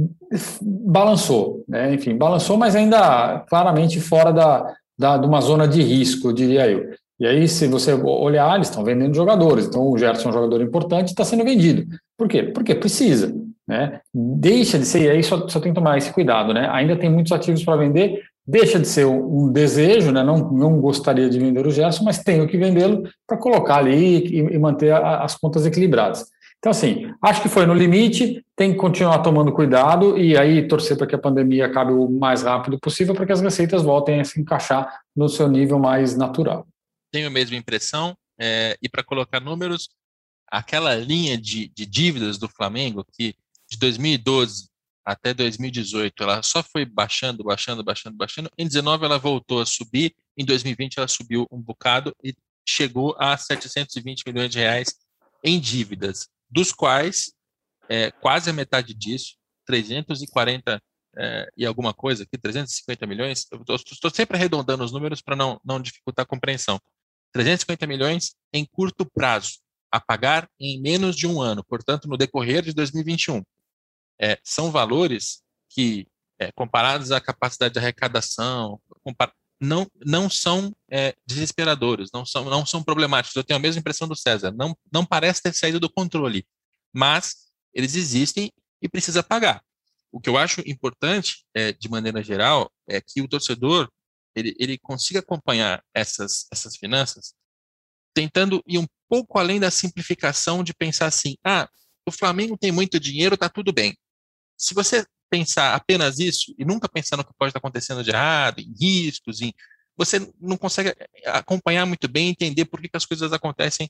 C: balançou, né? Enfim, balançou, mas ainda claramente fora da, da, de uma zona de risco, diria eu. E aí, se você olhar, eles estão vendendo jogadores, então o Gerson é um jogador importante, está sendo vendido. Por quê? Porque precisa, né? Deixa de ser, e aí só, só tem que tomar esse cuidado, né? Ainda tem muitos ativos para vender, deixa de ser um, um desejo, né? Não, não gostaria de vender o Gerson, mas tenho que vendê-lo para colocar ali e, e manter a, as contas equilibradas. Então, assim, acho que foi no limite, tem que continuar tomando cuidado e aí torcer para que a pandemia acabe o mais rápido possível para que as receitas voltem a se encaixar no seu nível mais natural.
B: Tenho a mesma impressão, é, e para colocar números, aquela linha de, de dívidas do Flamengo, que de dois mil e doze até dois mil e dezoito, ela só foi baixando, baixando, baixando, baixando, em dezenove ela voltou a subir, em dois mil e vinte ela subiu um bocado e chegou a setecentos e vinte milhões de reais em dívidas, dos quais é, quase a metade disso, trezentos e quarenta é, e alguma coisa, aqui, trezentos e cinquenta milhões, eu estou sempre arredondando os números para não, não dificultar a compreensão, trezentos e cinquenta milhões em curto prazo, a pagar em menos de um ano, portanto, no decorrer de dois mil e vinte e um. É, são valores que, é, comparados à capacidade de arrecadação, compar- não, não são é, desesperadores, não são, não são problemáticos. Eu tenho a mesma impressão do César, não, não parece ter saído do controle, mas eles existem e precisa pagar. O que eu acho importante, é, de maneira geral, é que o torcedor ele, ele consiga acompanhar essas, essas finanças, tentando ir um pouco além da simplificação de pensar assim, ah, o Flamengo tem muito dinheiro, está tudo bem. Se você pensar apenas isso e nunca pensar no que pode estar acontecendo de errado, em riscos, em, você não consegue acompanhar muito bem e entender por que, que as coisas acontecem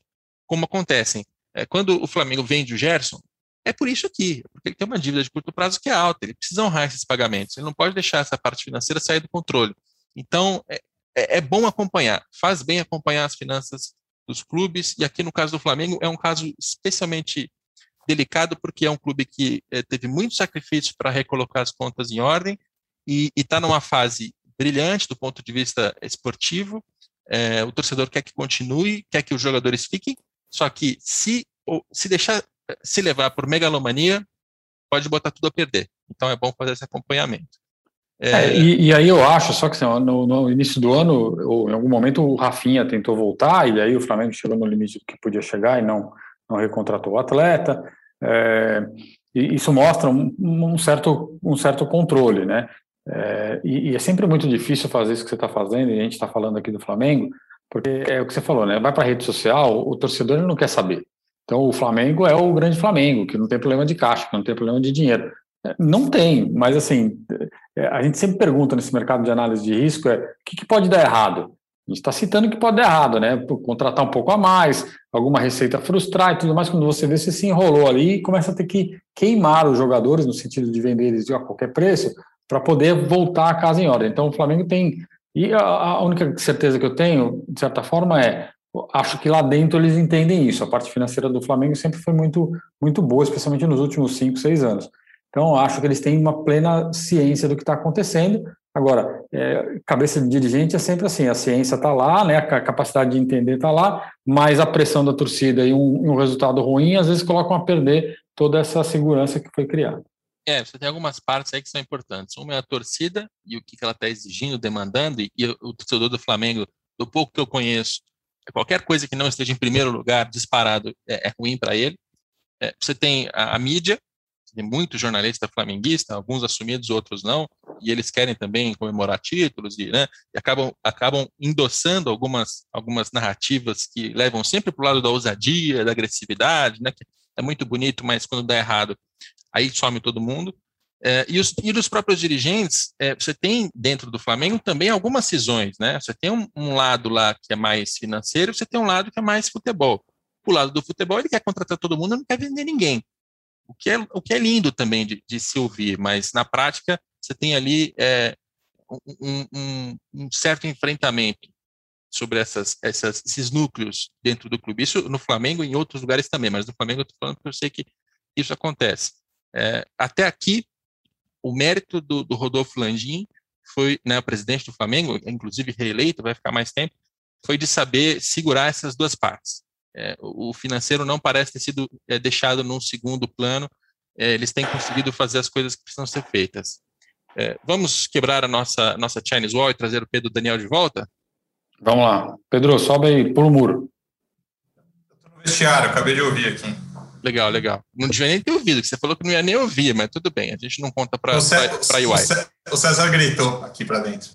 B: como acontecem. É, quando o Flamengo vende o Gerson, é por isso aqui, porque ele tem uma dívida de curto prazo que é alta, ele precisa honrar esses pagamentos, ele não pode deixar essa parte financeira sair do controle. Então, é, é bom acompanhar, faz bem acompanhar as finanças dos clubes, e aqui no caso do Flamengo é um caso especialmente delicado, porque é um clube que é, teve muito sacrifício para recolocar as contas em ordem, e está numa fase brilhante do ponto de vista esportivo. É, o torcedor quer que continue, quer que os jogadores fiquem, só que se, ou, se deixar se levar por megalomania, pode botar tudo a perder. Então é bom fazer esse acompanhamento. É...
C: É, e, e aí eu acho, só que assim, no, no início do ano, ou em algum momento o Rafinha tentou voltar, e aí o Flamengo chegou no limite do que podia chegar e não, não recontratou o atleta. É, e isso mostra um, um, certo, um certo controle, né? É, e, e é sempre muito difícil fazer isso que você está fazendo, e a gente está falando aqui do Flamengo, porque é o que você falou, né? Vai para a rede social, o torcedor ele não quer saber. Então, o Flamengo é o grande Flamengo, que não tem problema de caixa, que não tem problema de dinheiro. Não tem, mas assim, a gente sempre pergunta nesse mercado de análise de risco, é, o que, que pode dar errado? A gente está citando que pode dar errado, né? Contratar um pouco a mais, alguma receita frustrar e tudo mais, quando você vê, você se enrolou ali e começa a ter que queimar os jogadores, no sentido de vender eles a qualquer preço, para poder voltar a casa em ordem. Então, o Flamengo tem... E a, a única certeza que eu tenho, de certa forma, é... Acho que lá dentro eles entendem isso. A parte financeira do Flamengo sempre foi muito, muito boa, especialmente nos últimos cinco, seis anos. Então, acho que eles têm uma plena ciência do que está acontecendo. Agora, é, cabeça de dirigente é sempre assim, a ciência está lá, né, a capacidade de entender está lá, mas a pressão da torcida e um, um resultado ruim, às vezes colocam a perder toda essa segurança que foi criada.
B: É, você tem algumas partes aí que são importantes. Uma é a torcida e o que ela está exigindo, demandando, e, e o torcedor do Flamengo, do pouco que eu conheço, qualquer coisa que não esteja em primeiro lugar, disparado, é, é ruim para ele. É, você tem a, a mídia, tem muito jornalista flamenguista, alguns assumidos, outros não, e eles querem também comemorar títulos, e, né, e acabam, acabam endossando algumas, algumas narrativas que levam sempre para o lado da ousadia, da agressividade, né, que é muito bonito, mas quando dá errado, aí some todo mundo. É, e, os, e dos próprios dirigentes, é, você tem dentro do Flamengo também algumas cisões, né? Você tem um, um lado lá que é mais financeiro, você tem um lado que é mais futebol. O lado do futebol, ele quer contratar todo mundo, não quer vender ninguém. O que é, o que é lindo também de, de se ouvir, mas na prática você tem ali é, um, um, um certo enfrentamento sobre essas, essas, esses núcleos dentro do clube. Isso no Flamengo e em outros lugares também, mas no Flamengo eu estou falando porque eu sei que isso acontece. É, até aqui, o mérito do, do Rodolfo Landim foi, né, o presidente do Flamengo, inclusive reeleito, vai ficar mais tempo, foi de saber segurar essas duas partes. É, o financeiro não parece ter sido é, deixado num segundo plano, é, eles têm conseguido fazer as coisas que precisam ser feitas. É, vamos quebrar a nossa, nossa Chinese Wall e trazer o Pedro Daniel de volta?
C: Vamos lá. Pedro, sobe aí, pula o muro.
D: Estou no vestiário, acabei de ouvir aqui.
B: Legal, legal. Não devia nem ter ouvido, que você falou que não ia nem ouvir, mas tudo bem, a gente não conta para a U I.
D: O César gritou aqui para dentro.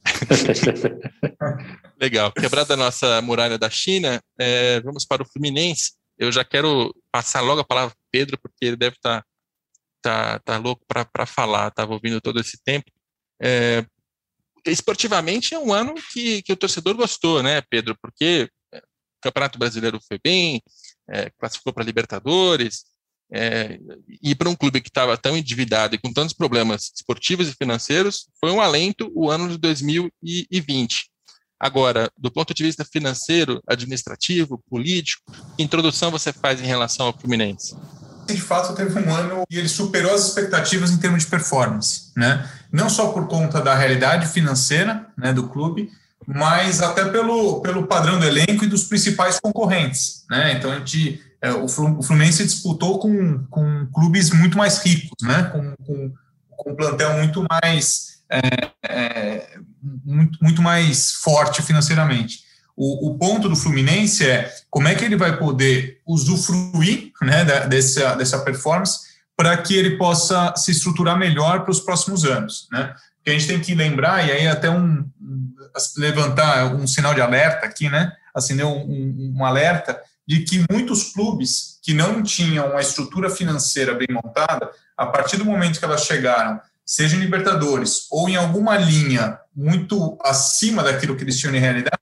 B: Legal. Quebrada a nossa muralha da China, é, vamos para o Fluminense. Eu já quero passar logo a palavra para o Pedro, porque ele deve estar tá, tá, tá louco para falar, estava ouvindo todo esse tempo. É, esportivamente é um ano que, que o torcedor gostou, né, Pedro? Porque o Campeonato Brasileiro foi bem, é, classificou para Libertadores, é, e para um clube que estava tão endividado e com tantos problemas esportivos e financeiros, foi um alento o ano de dois mil e vinte. Agora, do ponto de vista financeiro, administrativo, político, que introdução você faz em relação ao Fluminense?
D: De fato, teve um ano e ele superou as expectativas em termos de performance, né? Não só por conta da realidade financeira, né, do clube, mas até pelo, pelo padrão do elenco e dos principais concorrentes, né? Então, a gente, é, o Fluminense disputou com, com clubes muito mais ricos, né? Com, com, com um plantel muito mais, é, é, muito, muito mais forte financeiramente. O, o ponto do Fluminense é como é que ele vai poder usufruir, né, da, dessa, dessa performance para que ele possa se estruturar melhor para os próximos anos, né? Porque a gente tem que lembrar, e aí até um, um levantar um sinal de alerta aqui, né? Acender um, um, um alerta de que muitos clubes que não tinham uma estrutura financeira bem montada, a partir do momento que elas chegaram, seja em Libertadores ou em alguma linha muito acima daquilo que eles tinham em realidade,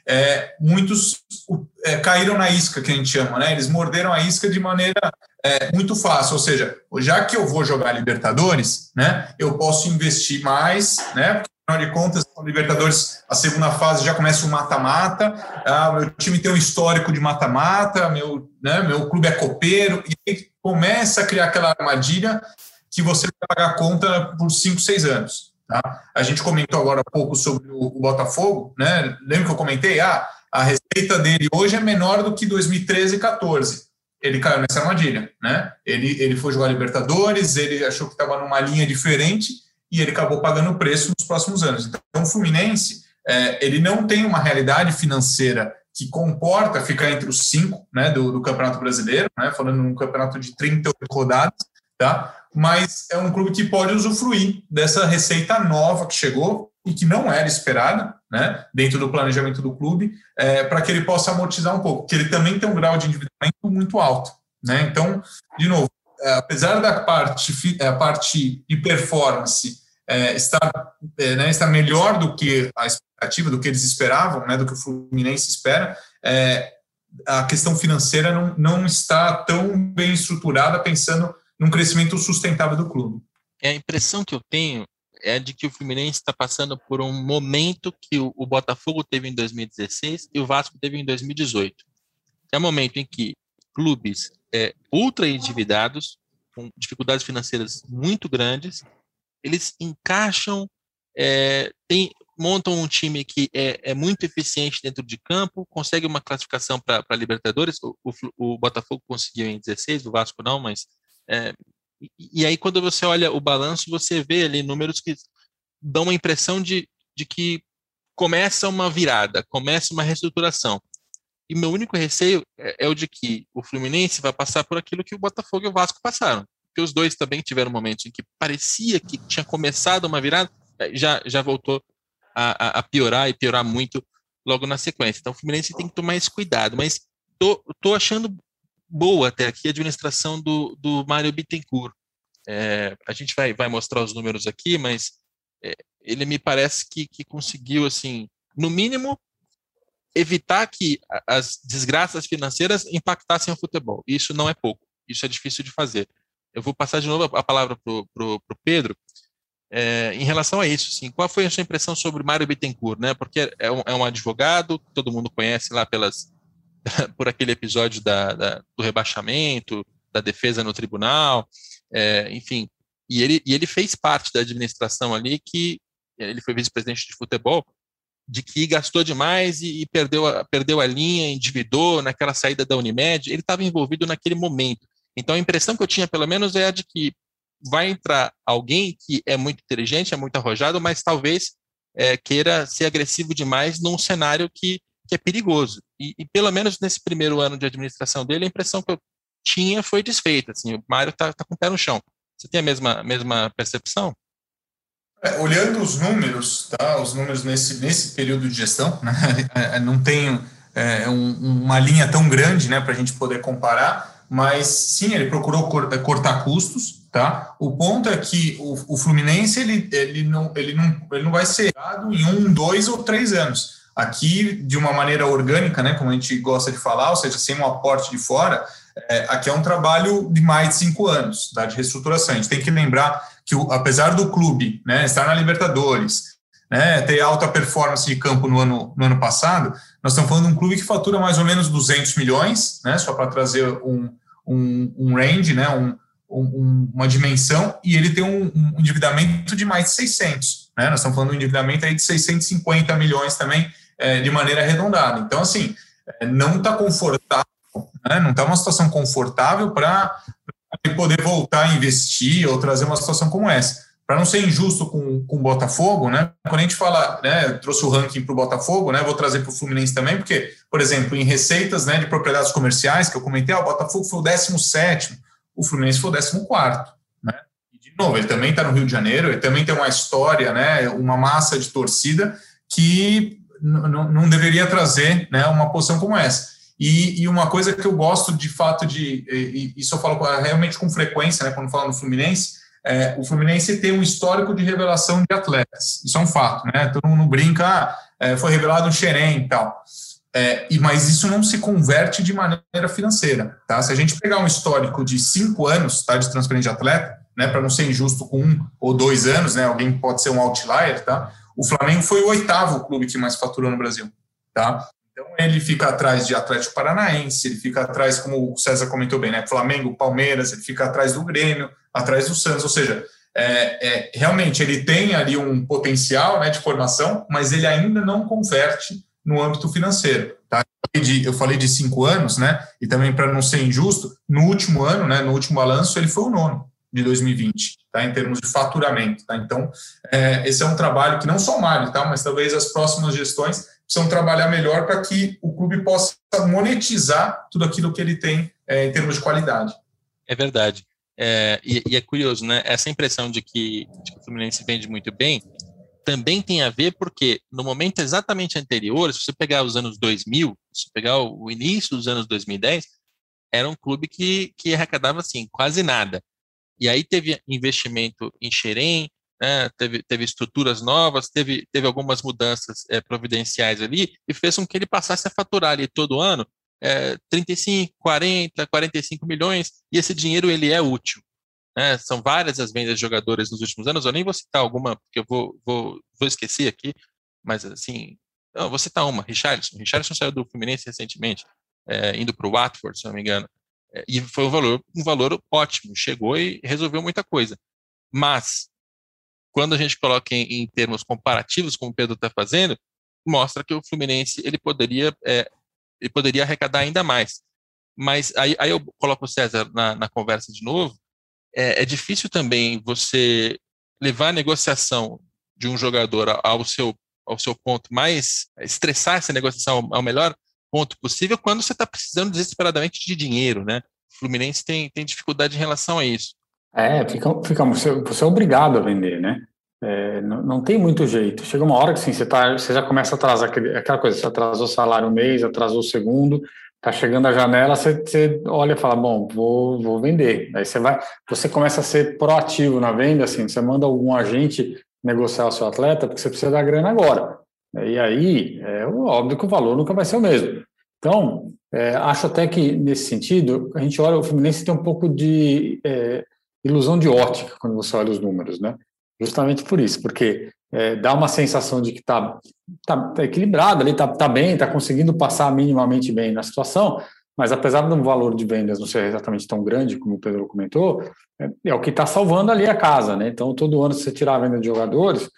D: é, muitos é, caíram na isca, que a gente chama, né? Eles morderam a isca de maneira é, muito fácil, ou seja, já que eu vou jogar Libertadores, né, eu posso investir mais, né? Porque, afinal de contas, a Libertadores, a segunda fase já começa o mata-mata, ah, meu time tem um histórico de mata-mata, meu, né, meu clube é copeiro, e aí começa a criar aquela armadilha que você vai pagar a conta por cinco, seis anos. Tá? A gente comentou agora há pouco sobre o, o Botafogo, né? Lembra que eu comentei? Ah, a receita dele hoje é menor do que dois mil e treze e catorze. Ele caiu nessa armadilha, né? Ele, ele foi jogar Libertadores, ele achou que estava numa linha diferente e ele acabou pagando o preço nos próximos anos. Então, o Fluminense, é, ele não tem uma realidade financeira que comporta ficar entre os cinco, né, do, do Campeonato Brasileiro, né? Falando num campeonato de trinta e oito rodadas, tá? Mas é um clube que pode usufruir dessa receita nova que chegou e que não era esperada, né, dentro do planejamento do clube, é, para que ele possa amortizar um pouco, porque ele também tem um grau de endividamento muito alto, né? Então, de novo, é, apesar da parte, a parte de performance é, estar, é, né, estar melhor do que a expectativa, do que eles esperavam, né, do que o Fluminense espera, é, a questão financeira não, não está tão bem estruturada, pensando num crescimento sustentável do clube.
B: A impressão que eu tenho é de que o Fluminense está passando por um momento que o, o Botafogo teve em dois mil e dezesseis e o Vasco teve em dois mil e dezoito. É um momento em que clubes é, ultra endividados, com dificuldades financeiras muito grandes, eles encaixam, é, tem, montam um time que é, é muito eficiente dentro de campo, consegue uma classificação para a Libertadores. O, o, o Botafogo conseguiu em dezesseis, o Vasco não, mas... É, e, e aí, quando você olha o balanço, você vê ali números que dão uma impressão de, de que começa uma virada, começa uma reestruturação. E meu único receio é, é o de que o Fluminense vai passar por aquilo que o Botafogo e o Vasco passaram. Porque os dois também tiveram momentos em que parecia que tinha começado uma virada, já, já voltou a, a piorar e piorar muito logo na sequência. Então, o Fluminense tem que tomar esse cuidado. Mas tô, tô achando boa até aqui a administração do, do Mário Bittencourt. É, a gente vai, vai mostrar os números aqui, mas é, ele me parece que, que conseguiu, assim, no mínimo, evitar que as desgraças financeiras impactassem o futebol. Isso não é pouco, isso é difícil de fazer. Eu vou passar de novo a palavra para o Pedro. É, em relação a isso, assim, qual foi a sua impressão sobre Mário Bittencourt, né? Porque é um, é um advogado, todo mundo conhece lá pelas por aquele episódio da, da, do rebaixamento, da defesa no tribunal, é, enfim, e ele, e ele fez parte da administração ali, que ele foi vice-presidente de futebol, de que gastou demais e, e perdeu, a, perdeu a linha, endividou naquela saída da Unimed. Ele estava envolvido naquele momento. Então a impressão que eu tinha, pelo menos, é a de que vai entrar alguém que é muito inteligente, é muito arrojado, mas talvez é, queira ser agressivo demais num cenário que que é perigoso. E, e, pelo menos nesse primeiro ano de administração dele, a impressão que eu tinha foi desfeita. Assim, o Mário está tá com o pé no chão. Você tem a mesma, mesma percepção?
D: É, olhando os números, tá, os números nesse, nesse período de gestão, né, não tem é, um, uma linha tão grande, né, para a gente poder comparar, mas sim, ele procurou cortar custos. Tá? O ponto é que o, o Fluminense ele, ele, não, ele, não, ele não vai ser dado em um, dois ou três anos. Aqui, de uma maneira orgânica, né, como a gente gosta de falar, ou seja, sem um aporte de fora, é, aqui é um trabalho de mais de cinco anos, tá, de reestruturação. A gente tem que lembrar que, o, apesar do clube, né, estar na Libertadores, né, ter alta performance de campo no ano, no ano passado, nós estamos falando de um clube que fatura mais ou menos duzentos milhões, né, só para trazer um, um, um range, né, um, um, uma dimensão, e ele tem um, um endividamento de mais de seiscentos. Né, nós estamos falando de um endividamento aí de seiscentos e cinquenta milhões também, É, de maneira arredondada. Então, assim, não está confortável, né? Não está uma situação confortável para poder voltar a investir ou trazer uma situação como essa. Para não ser injusto com, com o Botafogo, né? Quando a gente fala, né, trouxe o ranking para o Botafogo, né, vou trazer para o Fluminense também, porque, por exemplo, em receitas, né, de propriedades comerciais, que eu comentei, ah, o Botafogo foi o décimo sétimo, o Fluminense foi o décimo quarto. Né? E, de novo, ele também está no Rio de Janeiro, ele também tem uma história, né, uma massa de torcida que Não, não deveria trazer, né, uma posição como essa. E, e uma coisa que eu gosto de fato de, e, isso eu falo realmente com frequência, né, quando falo no Fluminense, é, o Fluminense tem um histórico de revelação de atletas. Isso é um fato, né? Todo mundo brinca, ah, é, foi revelado um Xerém e tal. É, e, mas isso não se converte de maneira financeira, tá? Se a gente pegar um histórico de cinco anos, tá, de transferência de atleta, né, para não ser injusto com um ou dois anos, né, alguém pode ser um outlier, tá? O Flamengo foi o oitavo clube que mais faturou no Brasil, tá? Então ele fica atrás de Atlético Paranaense, ele fica atrás, como o César comentou bem, né, Flamengo, Palmeiras, ele fica atrás do Grêmio, atrás do Santos, ou seja, é, é, realmente ele tem ali um potencial, né, de formação, mas ele ainda não converte no âmbito financeiro, tá? Eu falei de, eu falei de cinco anos, né? E também, para não ser injusto, no último ano, né, no último balanço, ele foi o nono de dois mil e vinte, tá? Em termos de faturamento, tá? Então, é, esse é um trabalho que não só o Mário, tá? Mas talvez as próximas gestões precisam trabalhar melhor para que o clube possa monetizar tudo aquilo que ele tem é, em termos de qualidade.
B: É verdade. É, e, e é curioso, né? Essa impressão de que, de que o Fluminense vende muito bem também tem a ver porque no momento exatamente anterior, se você pegar os anos dois mil, se você pegar o início dos anos dois mil e dez, era um clube que, que arrecadava assim, quase nada. E aí teve investimento em Xerém, né, teve, teve estruturas novas, teve, teve algumas mudanças é, providenciais ali, e fez com que ele passasse a faturar ali todo ano é, trinta e cinco, quarenta, quarenta e cinco milhões, e esse dinheiro ele é útil. Né? São várias as vendas de jogadores nos últimos anos, eu nem vou citar alguma, porque eu vou, vou, vou esquecer aqui, mas assim, eu vou citar uma, Richarlison. Richarlison saiu do Fluminense recentemente, é, indo para o Watford, se não me engano, é, e foi um valor, um valor ótimo, chegou e resolveu muita coisa. Mas, quando a gente coloca em, em termos comparativos, como o Pedro está fazendo, mostra que o Fluminense ele poderia, é, ele poderia arrecadar ainda mais. Mas aí, aí eu coloco o César na, na conversa de novo. É, é difícil também você levar a negociação de um jogador ao seu, ao seu ponto mais, estressar essa negociação ao, ao melhor ponto possível quando você está precisando desesperadamente de dinheiro, né? O Fluminense tem, tem dificuldade em relação a isso.
C: É, fica, fica, você, você é obrigado a vender, né? É, não, não tem muito jeito. Chega uma hora que assim, você, tá, você já começa a atrasar aquele, aquela coisa, você atrasou o salário um mês, atrasou o segundo, tá chegando a janela, você, você olha e fala, bom, vou, vou vender. Aí você vai, você começa a ser proativo na venda, assim, você manda algum agente negociar o seu atleta, porque você precisa da grana agora. E aí, é óbvio que o valor nunca vai ser o mesmo. Então, é, acho até que, nesse sentido, a gente olha, o Fluminense tem um pouco de é, ilusão de ótica quando você olha os números, né? Justamente por isso, porque é, dá uma sensação de que está tá, tá equilibrado ali, está tá bem, está conseguindo passar minimamente bem na situação, mas apesar do valor de vendas não ser exatamente tão grande, como o Pedro comentou, é, é o que está salvando ali a casa, né? Então, todo ano, se você tirar a venda de jogadores,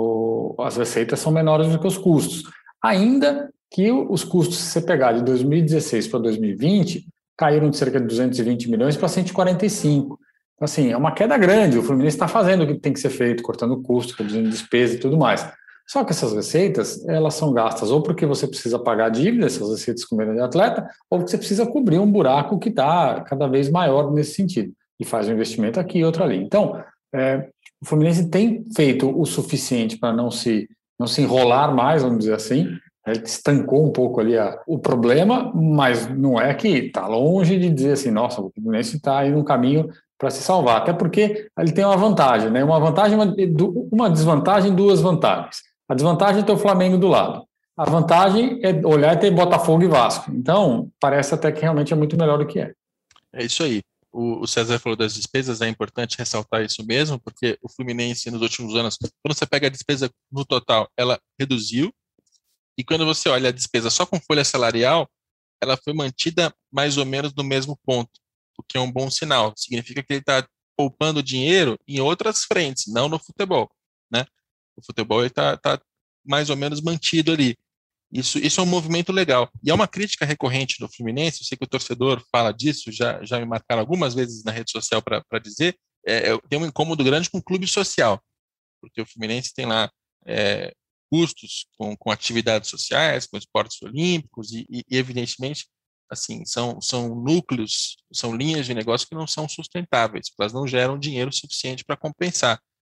C: o, as receitas são menores do que os custos. Ainda que os custos, se você pegar de dois mil e dezesseis para dois mil e vinte, caíram de cerca de duzentos e vinte milhões para cento e quarenta e cinco. Então, assim, é uma queda grande. O Fluminense está fazendo o que tem que ser feito, cortando custo, reduzindo despesa e tudo mais. Só que essas receitas, elas são gastas ou porque você precisa pagar dívidas, essas receitas com venda de atleta, ou porque você precisa cobrir um buraco que está cada vez maior nesse sentido. E faz um investimento aqui e outro ali. Então, é, o Fluminense tem feito o suficiente para não se, não se enrolar mais, vamos dizer assim. Ele estancou um pouco ali a, o problema, mas não é que está longe de dizer assim, nossa, o Fluminense está aí no caminho para se salvar. Até porque ele tem uma vantagem, né? Uma vantagem, uma, uma desvantagem, duas vantagens. A desvantagem é ter o Flamengo do lado. A vantagem é olhar e ter Botafogo e Vasco. Então, parece até que realmente é muito melhor do que é.
B: É isso aí. O César falou das despesas, é importante ressaltar isso mesmo, porque o Fluminense, nos últimos anos, quando você pega a despesa no total, ela reduziu, e quando você olha a despesa só com folha salarial, ela foi mantida mais ou menos no mesmo ponto, o que é um bom sinal. Significa que ele está poupando dinheiro em outras frentes, não no futebol, né? O futebol está tá mais ou menos mantido ali. Isso, isso é um movimento legal. E é uma crítica recorrente do Fluminense, eu sei que o torcedor fala disso, já, já me marcaram algumas vezes na rede social para dizer, é, tem um incômodo grande com o clube social, porque o Fluminense tem lá é, custos com, com atividades sociais, com esportes olímpicos, e, e evidentemente, assim, são, são núcleos, são linhas de negócio que não são sustentáveis, elas não geram dinheiro suficiente para compensar.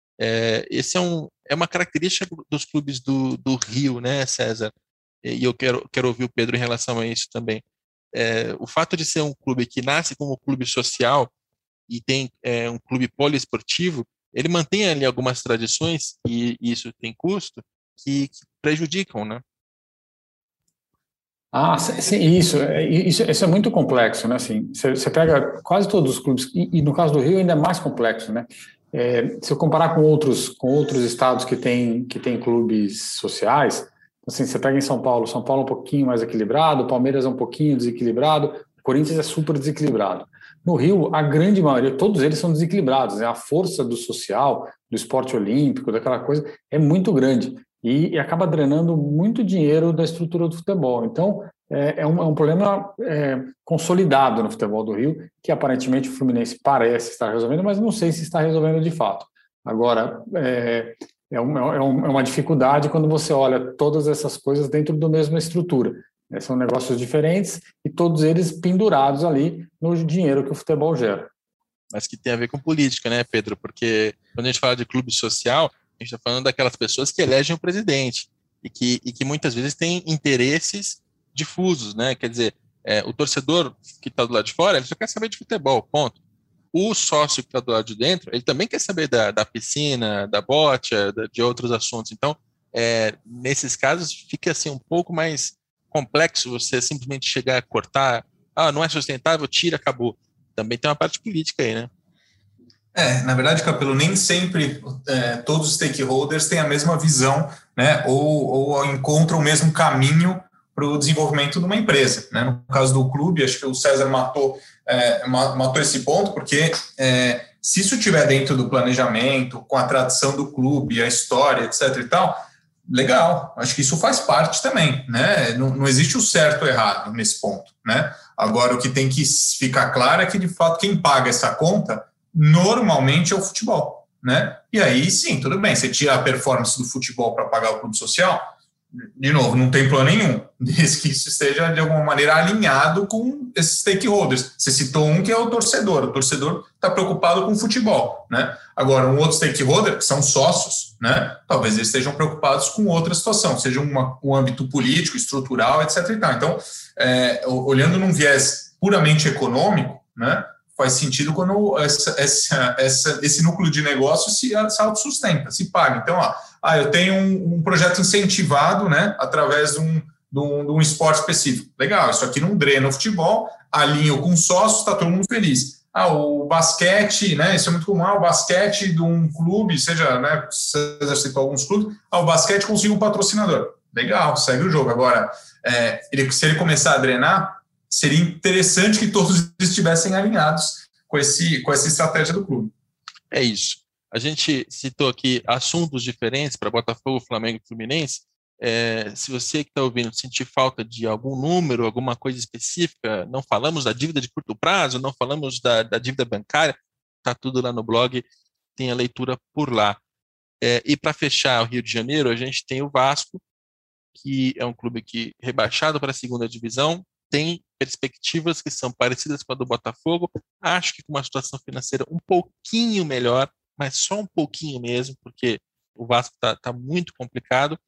B: É, esse é, um, é uma característica dos clubes do, do Rio, né, César? E eu quero, quero ouvir o Pedro em relação a isso também. É, o fato de ser um clube que nasce como clube social, e tem é, um clube poliesportivo, ele mantém ali algumas tradições, e, e isso tem custo, que, que prejudicam, né?
C: Ah, sim, isso, isso, isso é muito complexo, né? Assim, você, você pega quase todos os clubes, e, e no caso do Rio ainda é mais complexo, né? É, se eu comparar com outros, com outros estados que têm que tem clubes sociais, assim, você pega em São Paulo, São Paulo é um pouquinho mais equilibrado, Palmeiras é um pouquinho desequilibrado, Corinthians é super desequilibrado. No Rio, a grande maioria, todos eles são desequilibrados, né? A força do social, do esporte olímpico, daquela coisa, é muito grande. E, e acaba drenando muito dinheiro da estrutura do futebol. Então, é, é, um, é um problema é, consolidado no futebol do Rio, que aparentemente o Fluminense parece estar resolvendo, mas não sei se está resolvendo de fato. Agora, é, é, uma, é uma dificuldade quando você olha todas essas coisas dentro da mesma estrutura. É, são negócios diferentes e todos eles pendurados ali no dinheiro que o futebol gera.
B: Mas que tem a ver com política, né, Pedro? Porque quando a gente fala de clube social, a gente está falando daquelas pessoas que elegem o presidente e que, e que muitas vezes têm interesses difusos, né? Quer dizer, é, o torcedor que está do lado de fora, ele só quer saber de futebol, ponto. O sócio que está do lado de dentro, ele também quer saber da, da piscina, da bocha, da, de outros assuntos. Então, é, nesses casos, fica assim um pouco mais complexo você simplesmente chegar a cortar, ah, não é sustentável, tira, acabou. Também tem uma parte política aí, né?
D: É, na verdade, Capelo, nem sempre é, todos os stakeholders têm a mesma visão, né, ou, ou encontram o mesmo caminho para o desenvolvimento de uma empresa, né? No caso do clube, acho que o César matou, é, matou esse ponto, porque é, se isso estiver dentro do planejamento, com a tradição do clube, a história, etc e tal, legal, acho que isso faz parte também, né? Não, não existe o certo ou errado nesse ponto, né? Agora, o que tem que ficar claro é que, de fato, quem paga essa conta normalmente é o futebol, né? E aí, sim, tudo bem, você tira a performance do futebol para pagar o clube social, de novo, não tem plano nenhum, desde que isso esteja, de alguma maneira, alinhado com esses stakeholders. Você citou um que é o torcedor, o torcedor está preocupado com o futebol, né? Agora, um outro stakeholder, que são sócios, né? Talvez eles estejam preocupados com outra situação, seja uma, um âmbito político, estrutural, etc e tal. Então, é, olhando num viés puramente econômico, né? Faz sentido quando essa, essa, essa, esse núcleo de negócio se, se autossustenta, se paga. Então, ó, ah, eu tenho um, um projeto incentivado, né, através de um, de, um, de um esporte específico. Legal, isso aqui não drena o futebol, alinho com sócios, está todo mundo feliz. Ah, o basquete, né, isso é muito comum, ah, o basquete de um clube, seja, né, você citou alguns clubes, ah, o basquete conseguiu um patrocinador. Legal, segue o jogo. Agora, é, ele, se ele começar a drenar, seria interessante que todos estivessem alinhados com, esse, com essa estratégia do clube.
B: É isso. A gente citou aqui assuntos diferentes para Botafogo, Flamengo e Fluminense. É, se você que está ouvindo sentir falta de algum número, alguma coisa específica, não falamos da dívida de curto prazo, não falamos da, da dívida bancária, está tudo lá no blog, tem a leitura por lá. É, e para fechar o Rio de Janeiro, a gente tem o Vasco, que é um clube que rebaixado para a segunda divisão, tem perspectivas que são parecidas com a do Botafogo, acho que com uma situação financeira um pouquinho melhor, mas só um pouquinho mesmo, porque o Vasco está tá muito complicado,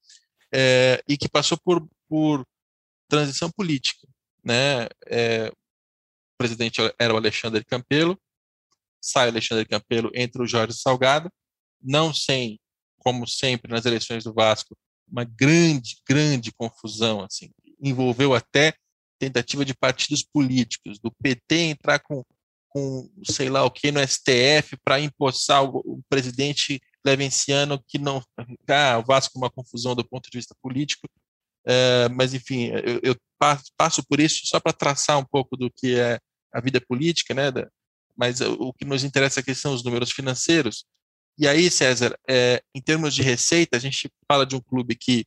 B: é, e que passou por, por transição política, né? É, o presidente era o Alexandre Campelo, sai o Alexandre Campelo, entra o Jorge Salgado, não sem, como sempre nas eleições do Vasco, uma grande, grande confusão, assim, envolveu até tentativa de partidos políticos, do P T entrar com, com sei lá o que no S T F para empossar o, o presidente Levenciano, que não... Ah, o Vasco é uma confusão do ponto de vista político, uh, mas enfim, eu, eu passo, passo por isso só para traçar um pouco do que é a vida política, né? Da, mas o, o que nos interessa aqui são os números financeiros. E aí, César, é, em termos de receita, a gente fala de um clube que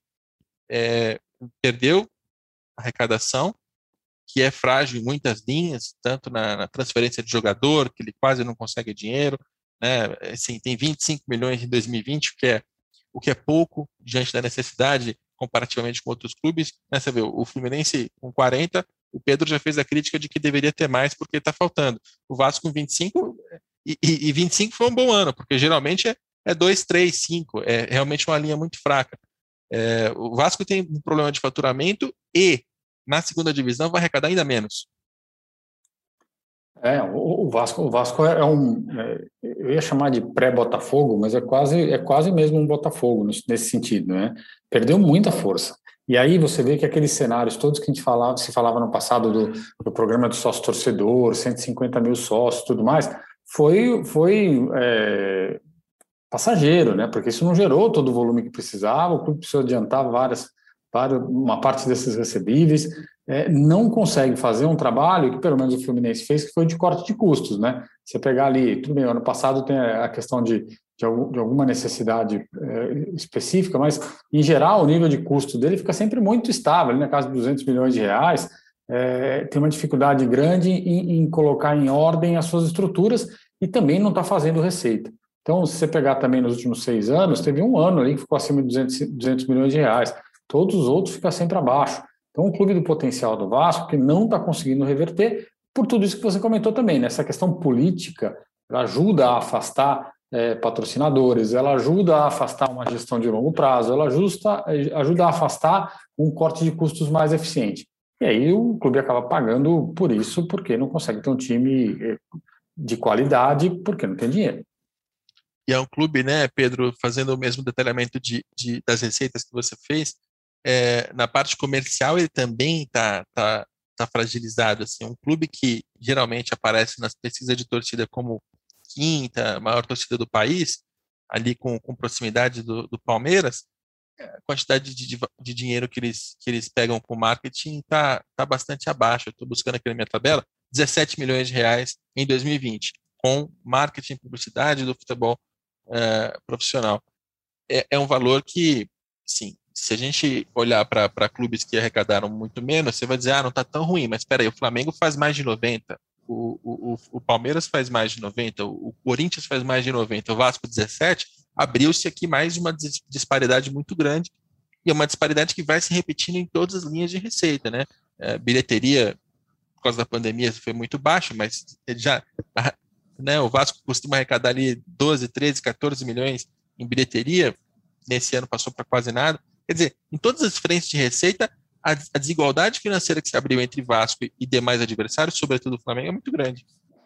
B: é, perdeu arrecadação, que é frágil em muitas linhas, tanto na, na transferência de jogador, que ele quase não consegue dinheiro, né? Assim, tem vinte e cinco milhões em dois mil e vinte, o que é, o que é pouco diante da necessidade comparativamente com outros clubes, né? Você vê, o Fluminense com quarenta, o Pedro já fez a crítica de que deveria ter mais porque está faltando. O Vasco com vinte e cinco, e, e, e vinte e cinco foi um bom ano, porque geralmente é, é dois, três, cinco, é realmente uma linha muito fraca. É, o Vasco tem um problema de faturamento e na segunda divisão vai arrecadar ainda menos.
C: É, o, o Vasco, o Vasco é um, é, eu ia chamar de pré-Botafogo, mas é quase, é quase mesmo um Botafogo nesse, nesse sentido, né? Perdeu muita força. E aí você vê que aqueles cenários todos que a gente falava, se falava no passado do, do programa do sócio-torcedor, cento e cinquenta mil sócios, tudo mais, foi, foi é, passageiro, né? Porque isso não gerou todo o volume que precisava, o clube precisou adiantar várias, várias, uma parte desses recebíveis. É, não consegue fazer um trabalho que pelo menos o Fluminense fez, que foi de corte de custos, né? Você pegar ali, tudo bem, ano passado tem a questão de, de, algum, de alguma necessidade é, específica, mas em geral o nível de custo dele fica sempre muito estável, ali na casa de duzentos milhões de reais, é, tem uma dificuldade grande em, em colocar em ordem as suas estruturas e também não está fazendo receita. Então, se você pegar também nos últimos seis anos, teve um ano ali que ficou acima de duzentos, duzentos milhões de reais, todos os outros ficam sempre abaixo. Então, o clube do potencial do Vasco, que não está conseguindo reverter, por tudo isso que você comentou também, né? Essa questão política, ela ajuda a afastar é, patrocinadores, ela ajuda a afastar uma gestão de longo prazo, ela ajusta, ajuda a afastar um corte de custos mais eficiente. E aí o clube acaba pagando por isso, porque não consegue ter um time de qualidade, porque não tem dinheiro.
B: E é um clube, né, Pedro, fazendo o mesmo detalhamento de, de, das receitas que você fez, É, na parte comercial ele também está tá, tá fragilizado. Assim, um clube que geralmente aparece nas pesquisas de torcida como quinta maior torcida do país, ali com, com proximidade do, do Palmeiras, a quantidade de, de, de dinheiro que eles, que eles pegam com marketing está tá bastante abaixo. Eu estou buscando aqui na minha tabela, dezessete milhões de reais em dois mil e vinte, com marketing e publicidade do futebol é, profissional. É, é um valor que, sim, se a gente olhar para clubes que arrecadaram muito menos, você vai dizer, ah, não está tão ruim, mas espera aí, o Flamengo faz mais de noventa, o, o, o Palmeiras faz mais de noventa, o Corinthians faz mais de noventa, o Vasco dezessete, abriu-se aqui mais uma disparidade muito grande, e é uma disparidade que vai se repetindo em todas as linhas de receita, né? É, bilheteria, por causa da pandemia, foi muito baixo, mas já, né, o Vasco costuma arrecadar ali doze, treze, quatorze milhões em bilheteria, nesse ano passou para quase nada. Quer dizer, em todas as frentes de receita, a, a desigualdade financeira que se abriu entre Vasco e demais adversários, sobretudo o Flamengo, é muito grande.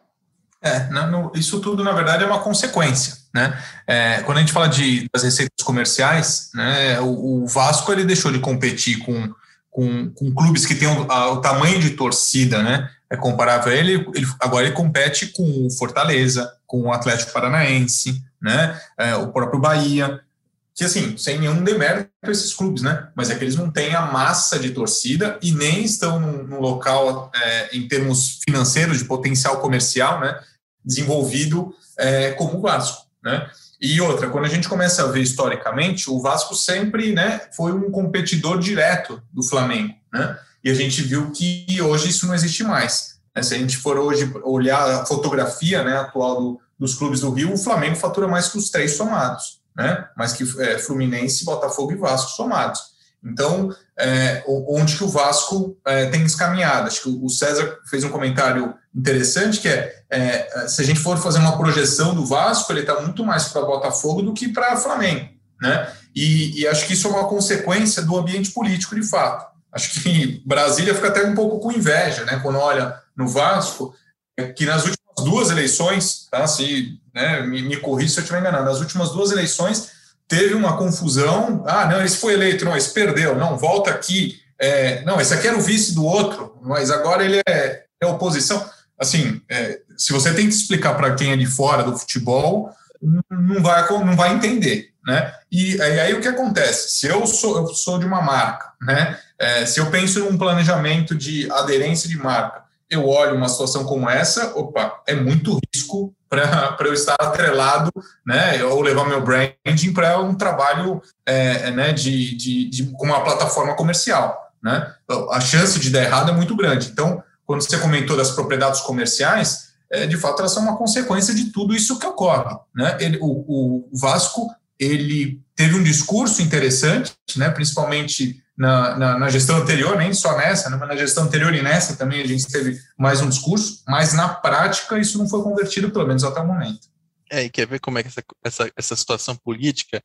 D: É, não, isso tudo, na verdade, é uma consequência, né? É, quando a gente fala de, das receitas comerciais, né, o, o Vasco ele deixou de competir com, com, com clubes que têm o, a, o tamanho de torcida, né? É comparável a ele, ele, agora ele compete com o Fortaleza, com o Atlético Paranaense, né? É, o próprio Bahia, que assim, sem nenhum demérito para esses clubes, né? Mas é que eles não têm a massa de torcida e nem estão num, num local, é, em termos financeiros, de potencial comercial, né? Desenvolvido é, como o Vasco, né? E outra, quando a gente começa a ver historicamente, o Vasco sempre, né, foi um competidor direto do Flamengo, né? E a gente viu que hoje isso não existe mais, né? Se a gente for hoje olhar a fotografia, né, atual do, dos clubes do Rio, o Flamengo fatura mais que os três somados, né? Mais que é, Fluminense, Botafogo e Vasco somados. Então, é, onde que o Vasco é, tem escaminhado? Acho que o César fez um comentário interessante, que é, é se a gente for fazer uma projeção do Vasco, ele está muito mais para Botafogo do que para Flamengo, né? E, e acho que isso é uma consequência do ambiente político, de fato. Acho que Brasília fica até um pouco com inveja, né? Quando olha no Vasco, que nas últimas duas eleições, tá? Se, né, me, me corrija se eu estiver enganado, nas últimas duas eleições teve uma confusão, ah, não, esse foi eleito, não, esse perdeu, não, volta aqui, é, não, esse aqui era o vice do outro, mas agora ele é, é oposição. Assim, é, se você tem que explicar para quem é de fora do futebol, não vai, não vai entender, né? E, e aí o que acontece? Se eu sou, eu sou de uma marca, né? É, se eu penso num planejamento de aderência de marca, eu olho uma situação como essa, opa, é muito risco para eu estar atrelado, né, ou levar meu branding para um trabalho é, né, de, de, de, com uma plataforma comercial, né? A chance de dar errado é muito grande. Então, quando você comentou das propriedades comerciais, é, de fato, elas são uma consequência de tudo isso que ocorre, né? Ele, o, o Vasco, ele teve um discurso interessante, né, principalmente Na, na, na gestão anterior, nem só nessa, né, mas na gestão anterior e nessa também a gente teve mais um discurso, mas na prática isso não foi convertido, pelo menos até o momento.
B: É, e quer ver como é que essa, essa, essa situação política,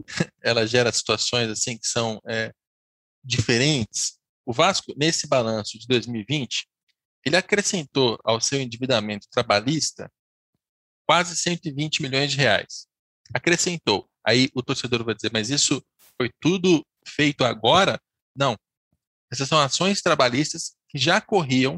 B: ela gera situações assim que são é, diferentes. O Vasco, nesse balanço de dois mil e vinte, ele acrescentou ao seu endividamento trabalhista quase cento e vinte milhões de reais. Acrescentou. Aí o torcedor vai dizer, mas isso foi tudo feito agora? Não. Essas são ações trabalhistas que já corriam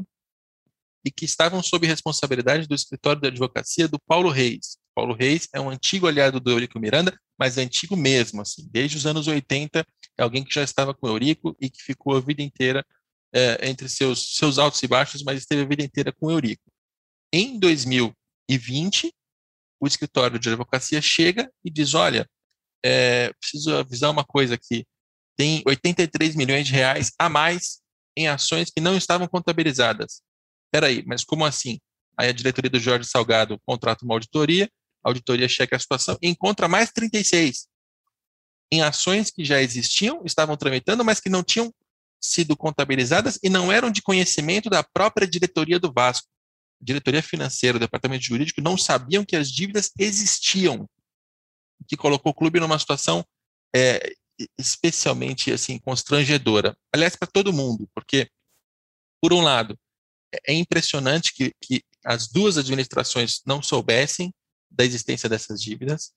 B: e que estavam sob responsabilidade do escritório de advocacia do Paulo Reis. Paulo Reis é um antigo aliado do Eurico Miranda, mas é antigo mesmo, assim, desde os anos oitenta, é alguém que já estava com o Eurico e que ficou a vida inteira é, entre seus, seus altos e baixos, mas esteve a vida inteira com o Eurico. Em dois mil e vinte, o escritório de advocacia chega e diz, olha, é, preciso avisar uma coisa aqui, tem oitenta e três milhões de reais a mais em ações que não estavam contabilizadas. Espera aí, mas como assim? Aí a diretoria do Jorge Salgado contrata uma auditoria, a auditoria checa a situação e encontra mais trinta e seis em ações que já existiam, estavam tramitando, mas que não tinham sido contabilizadas e não eram de conhecimento da própria diretoria do Vasco. A diretoria financeira, o departamento jurídico não sabiam que as dívidas existiam, que colocou o clube numa situação é, especialmente assim, constrangedora. Aliás, para todo mundo, porque, por um lado, é impressionante que, que as duas administrações não soubessem da existência dessas dívidas.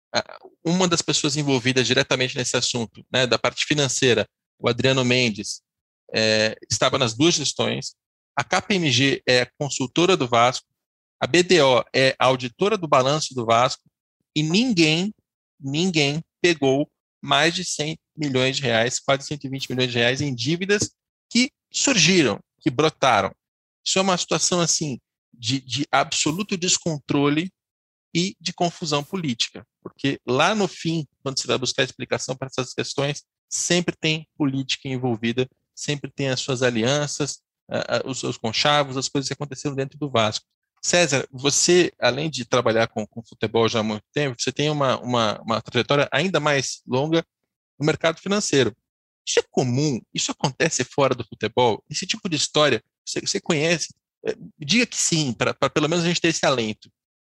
B: Uma das pessoas envolvidas diretamente nesse assunto, né, da parte financeira, o Adriano Mendes, é, estava nas duas gestões. A K P M G é consultora do Vasco, a B D O é auditora do balanço do Vasco, e ninguém, ninguém pegou mais de cem milhões de reais, quase cento e vinte milhões de reais em dívidas que surgiram, que brotaram. Isso é uma situação assim de, de absoluto descontrole e de confusão política, porque lá no fim, quando você vai buscar explicação para essas questões, sempre tem política envolvida, sempre tem as suas alianças, uh, os seus conchavos, as coisas que aconteceram dentro do Vasco. César, você, além de trabalhar com, com futebol já há muito tempo, você tem uma, uma, uma trajetória ainda mais longa no mercado financeiro. Isso é comum? Isso acontece fora do futebol? Esse tipo de história, você, você conhece? É, diga que sim, para pelo menos a gente ter esse alento.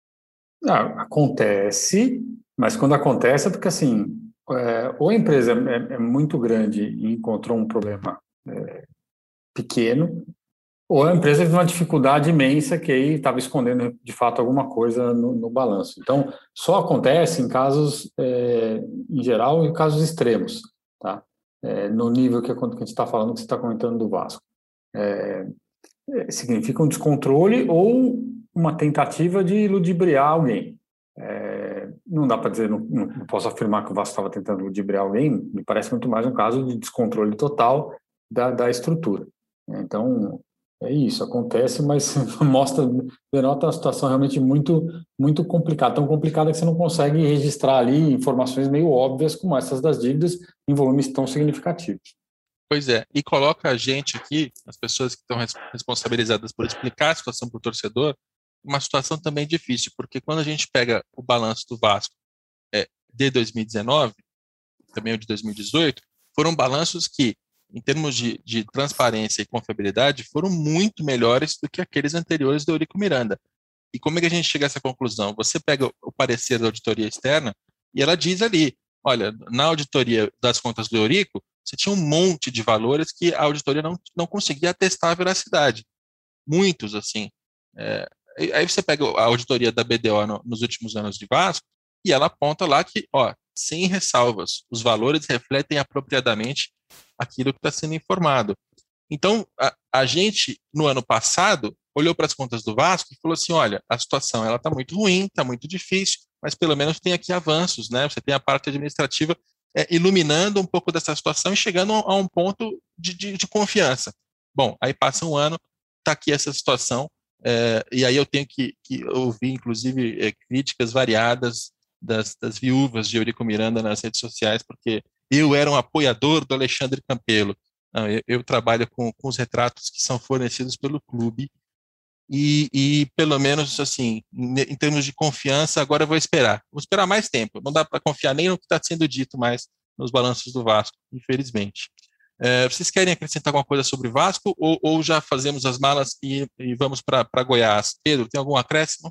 C: Não, acontece, mas quando acontece é porque, assim, é, ou a empresa é, é muito grande e encontrou um problema é, pequeno, ou a empresa teve uma dificuldade imensa que aí estava escondendo, de fato, alguma coisa no, no balanço. Então, só acontece em casos, é, em geral, em casos extremos, tá? É, no nível que a gente está falando, que você está comentando do Vasco. É, é, significa um descontrole ou uma tentativa de ludibriar alguém. É, não dá para dizer, não, não posso afirmar que o Vasco estava tentando ludibriar alguém, me parece muito mais um caso de descontrole total da, da estrutura. Então, é isso, acontece, mas mostra, denota uma situação realmente muito, muito complicada, tão complicada que você não consegue registrar ali informações meio óbvias como essas das dívidas em volumes tão significativos.
B: Pois é, e coloca a gente aqui, as pessoas que estão responsabilizadas por explicar a situação para o torcedor, uma situação também difícil, porque quando a gente pega o balanço do Vasco é, de dois mil e dezenove, também o de dois mil e dezoito, foram balanços que, em termos de, de transparência e confiabilidade, foram muito melhores do que aqueles anteriores do Eurico Miranda. E como é que a gente chega a essa conclusão? Você pega o parecer da auditoria externa e ela diz ali, olha, na auditoria das contas do Eurico, você tinha um monte de valores que a auditoria não, não conseguia atestar a veracidade. Muitos, assim. É, aí você pega a auditoria da B D O no, nos últimos anos de Vasco e ela aponta lá que, ó, sem ressalvas, os valores refletem apropriadamente aquilo que está sendo informado. Então, a, a gente, no ano passado, olhou para as contas do Vasco e falou assim, olha, a situação ela está muito ruim, está muito difícil, mas pelo menos tem aqui avanços, né? Você tem a parte administrativa é, iluminando um pouco dessa situação e chegando a um ponto de, de, de confiança. Bom, aí passa um ano, está aqui essa situação, é, e aí eu tenho que, que ouvir, inclusive, é, críticas variadas das, das viúvas de Eurico Miranda nas redes sociais, porque eu era um apoiador do Alexandre Campelo. Não, eu, eu trabalho com, com os retratos que são fornecidos pelo clube e, e pelo menos, assim, em, em termos de confiança, agora eu vou esperar. Vou esperar mais tempo. Não dá para confiar nem no que está sendo dito mais nos balanços do Vasco, infelizmente. É, vocês querem acrescentar alguma coisa sobre Vasco ou, ou já fazemos as malas e, e vamos para Goiás? Pedro, tem algum acréscimo?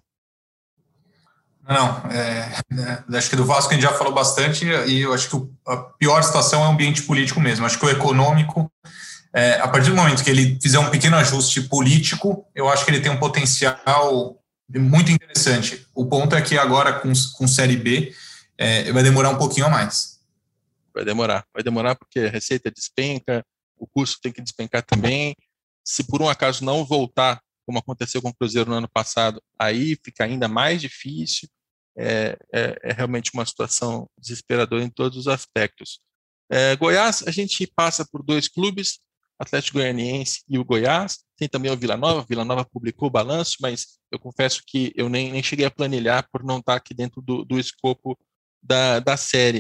D: Não, é, é, acho que do Vasco a gente já falou bastante e eu acho que o, a pior situação é o ambiente político mesmo. Acho que o econômico é, a partir do momento que ele fizer um pequeno ajuste político, eu acho que ele tem um potencial muito interessante. O ponto é que agora, com, com Série B, é, vai demorar um pouquinho a mais.
B: Vai demorar, vai demorar porque a receita despenca, o custo tem que despencar também. Se por um acaso não voltar, como aconteceu com o Cruzeiro no ano passado, aí fica ainda mais difícil. É, é, é realmente uma situação desesperadora em todos os aspectos. É, Goiás, a gente passa por dois clubes, Atlético Goianiense e o Goiás. Tem também o Vila Nova. Vila Nova publicou o balanço, mas eu confesso que eu nem, nem cheguei a planilhar por não estar aqui dentro do, do escopo da, da série.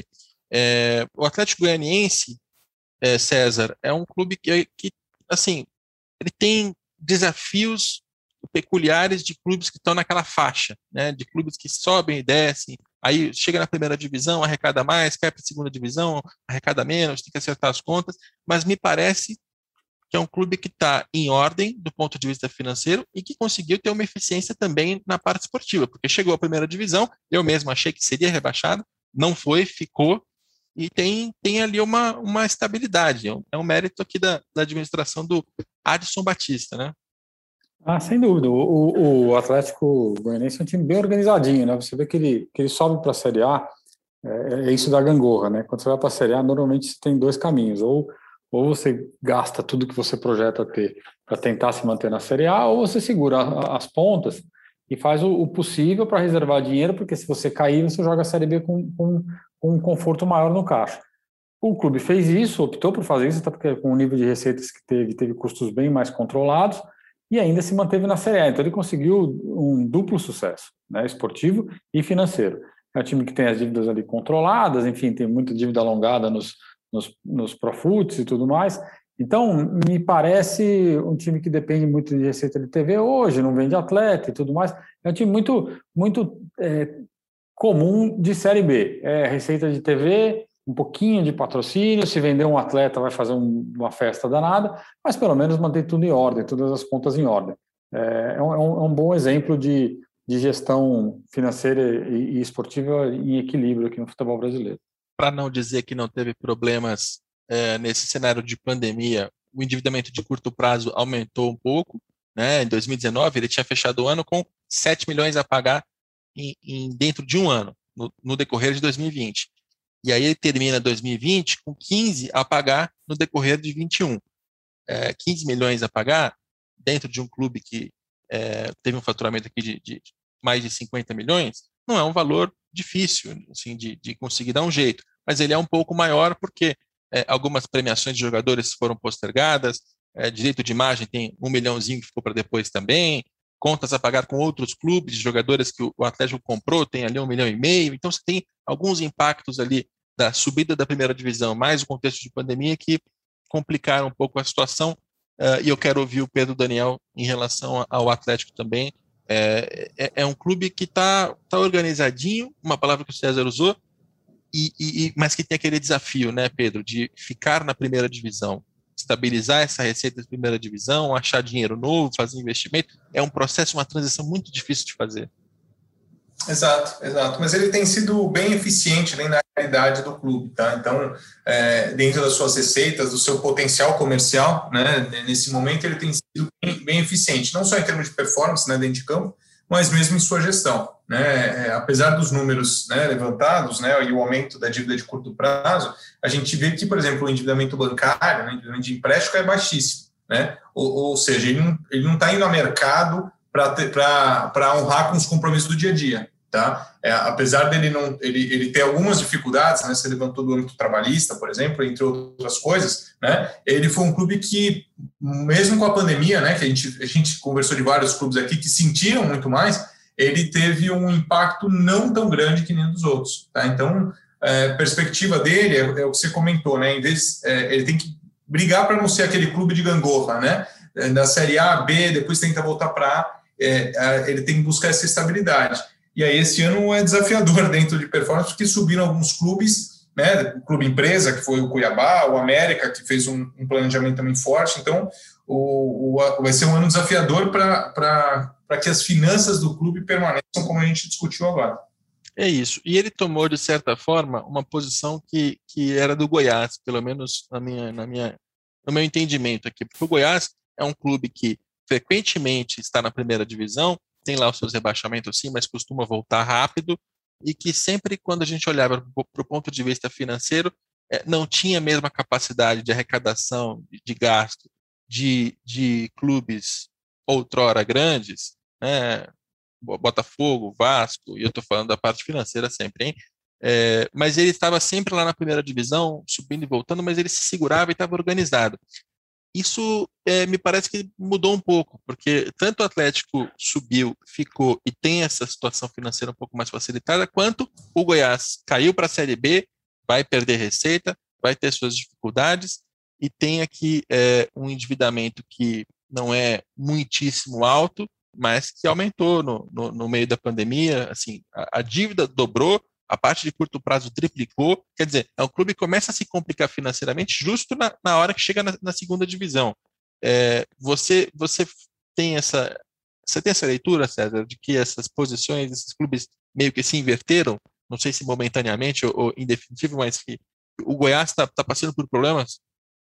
B: É, o Atlético Goianiense, é, César, é um clube que, que, assim, ele tem desafios peculiares de clubes que estão naquela faixa, né, de clubes que sobem e descem, aí chega na primeira divisão, arrecada mais, cai para a segunda divisão, arrecada menos, tem que acertar as contas, mas me parece que é um clube que está em ordem do ponto de vista financeiro e que conseguiu ter uma eficiência também na parte esportiva, porque chegou à primeira divisão, eu mesmo achei que seria rebaixado, não foi, ficou, e tem, tem ali uma, uma estabilidade. É um, é um mérito aqui da, da administração do Adson Batista, né?
C: Ah, sem dúvida. O, o Atlético Goianiense é um time bem organizadinho, né? Você vê que ele, que ele sobe para a Série A, é, é isso da gangorra, né? Quando você vai para a Série A, normalmente você tem dois caminhos. Ou, ou você gasta tudo que você projeta ter para tentar se manter na Série A, ou você segura a, as pontas e faz o, o possível para reservar dinheiro, porque se você cair, você joga a Série B com, com, com um conforto maior no caixa. O clube fez isso, optou por fazer isso, até porque com o nível de receitas que teve, teve custos bem mais controlados, e ainda se manteve na Série A. Então ele conseguiu um duplo sucesso, né, esportivo e financeiro. É um time que tem as dívidas ali controladas, enfim, tem muita dívida alongada nos, nos, nos Profutes e tudo mais. Então, me parece um time que depende muito de receita de T V hoje, não vende atleta e tudo mais. É um time muito, muito é, comum de Série B. É receita de T V, um pouquinho de patrocínio, se vender um atleta vai fazer um, uma festa danada, mas pelo menos manter tudo em ordem, todas as contas em ordem. É, é, um, é um bom exemplo de, de gestão financeira e, e esportiva em equilíbrio aqui no futebol brasileiro.
B: Para não dizer que não teve problemas é, nesse cenário de pandemia, o endividamento de curto prazo aumentou um pouco, né? Em dois mil e dezenove ele tinha fechado o ano com sete milhões a pagar em, em, dentro de um ano, no, no decorrer de dois mil e vinte. E aí ele termina dois mil e vinte com quinze a pagar no decorrer de vinte e um. É, quinze milhões a pagar dentro de um clube que é, teve um faturamento aqui de, de mais de cinquenta milhões, não é um valor difícil assim, de, de conseguir dar um jeito, mas ele é um pouco maior porque é, algumas premiações de jogadores foram postergadas, é, direito de imagem tem um milhãozinho que ficou para depois também, contas a pagar com outros clubes, de jogadores que o, o Atlético comprou, tem ali um milhão e meio, então você tem alguns impactos ali da subida da primeira divisão, mais o contexto de pandemia que complicaram um pouco a situação, uh, e eu quero ouvir o Pedro Daniel em relação ao Atlético também. É, é, é um clube que está tá organizadinho, uma palavra que o César usou, e, e, mas que tem aquele desafio, né, Pedro, de ficar na primeira divisão, estabilizar essa receita da primeira divisão, achar dinheiro novo, fazer investimento, é um processo, uma transição muito difícil de fazer.
D: Exato, exato. Mas ele tem sido bem eficiente dentro da realidade do clube, tá? Então, é, dentro das suas receitas, do seu potencial comercial, né? Nesse momento ele tem sido bem, bem eficiente, não só em termos de performance, né, dentro de campo, mas mesmo em sua gestão, né? É, apesar dos números, né, levantados, né, e o aumento da dívida de curto prazo, a gente vê que, por exemplo, o endividamento bancário, né, o endividamento de empréstimo é baixíssimo, né? Ou, ou seja, ele não ele não está indo ao mercado para honrar com os compromissos do dia a dia. Tá? É, apesar dele não ele, ele ter algumas dificuldades, né, se levantou do âmbito trabalhista, por exemplo, entre outras coisas, né, ele foi um clube que, mesmo com a pandemia, né, que a gente, a gente conversou de vários clubes aqui que sentiram muito mais, ele teve um impacto não tão grande que nem dos outros. Tá? Então, a é, perspectiva dele é, é o que você comentou, né, em vez, é, ele tem que brigar para não ser aquele clube de gangorra, né, da Série A, B, depois tenta voltar para A, é, ele tem que buscar essa estabilidade. E aí esse ano é desafiador dentro de performance, porque subiram alguns clubes, né, o Clube Empresa, que foi o Cuiabá, o América, que fez um, um planejamento também forte, então o, o, vai ser um ano desafiador para que as finanças do clube permaneçam como a gente discutiu agora.
B: É isso, e ele tomou, de certa forma, uma posição que, que era do Goiás, pelo menos na minha, na minha no meu entendimento aqui, porque o Goiás é um clube que frequentemente está na primeira divisão, tem lá os seus rebaixamentos sim, mas costuma voltar rápido, e que sempre quando a gente olhava para o ponto de vista financeiro, é, não tinha a mesma capacidade de arrecadação, de, de gasto, de, de clubes outrora grandes, né? Botafogo, Vasco, e eu estou falando da parte financeira sempre, hein? É, mas ele estava sempre lá na primeira divisão, subindo e voltando, mas ele se segurava e estava organizado. Isso é, me parece que mudou um pouco, porque tanto o Atlético subiu, ficou e tem essa situação financeira um pouco mais facilitada, quanto o Goiás caiu para a Série B, vai perder receita, vai ter suas dificuldades e tem aqui é, um endividamento que não é muitíssimo alto, mas que aumentou no, no, no meio da pandemia. Assim, a, a dívida dobrou, a parte de curto prazo triplicou, quer dizer, é um clube que começa a se complicar financeiramente justo na, na hora que chega na, na segunda divisão. É, você, você, tem essa, você tem essa leitura, César, de que essas posições, esses clubes meio que se inverteram, não sei se momentaneamente ou, ou em definitivo, mas que o Goiás está tá passando por problemas?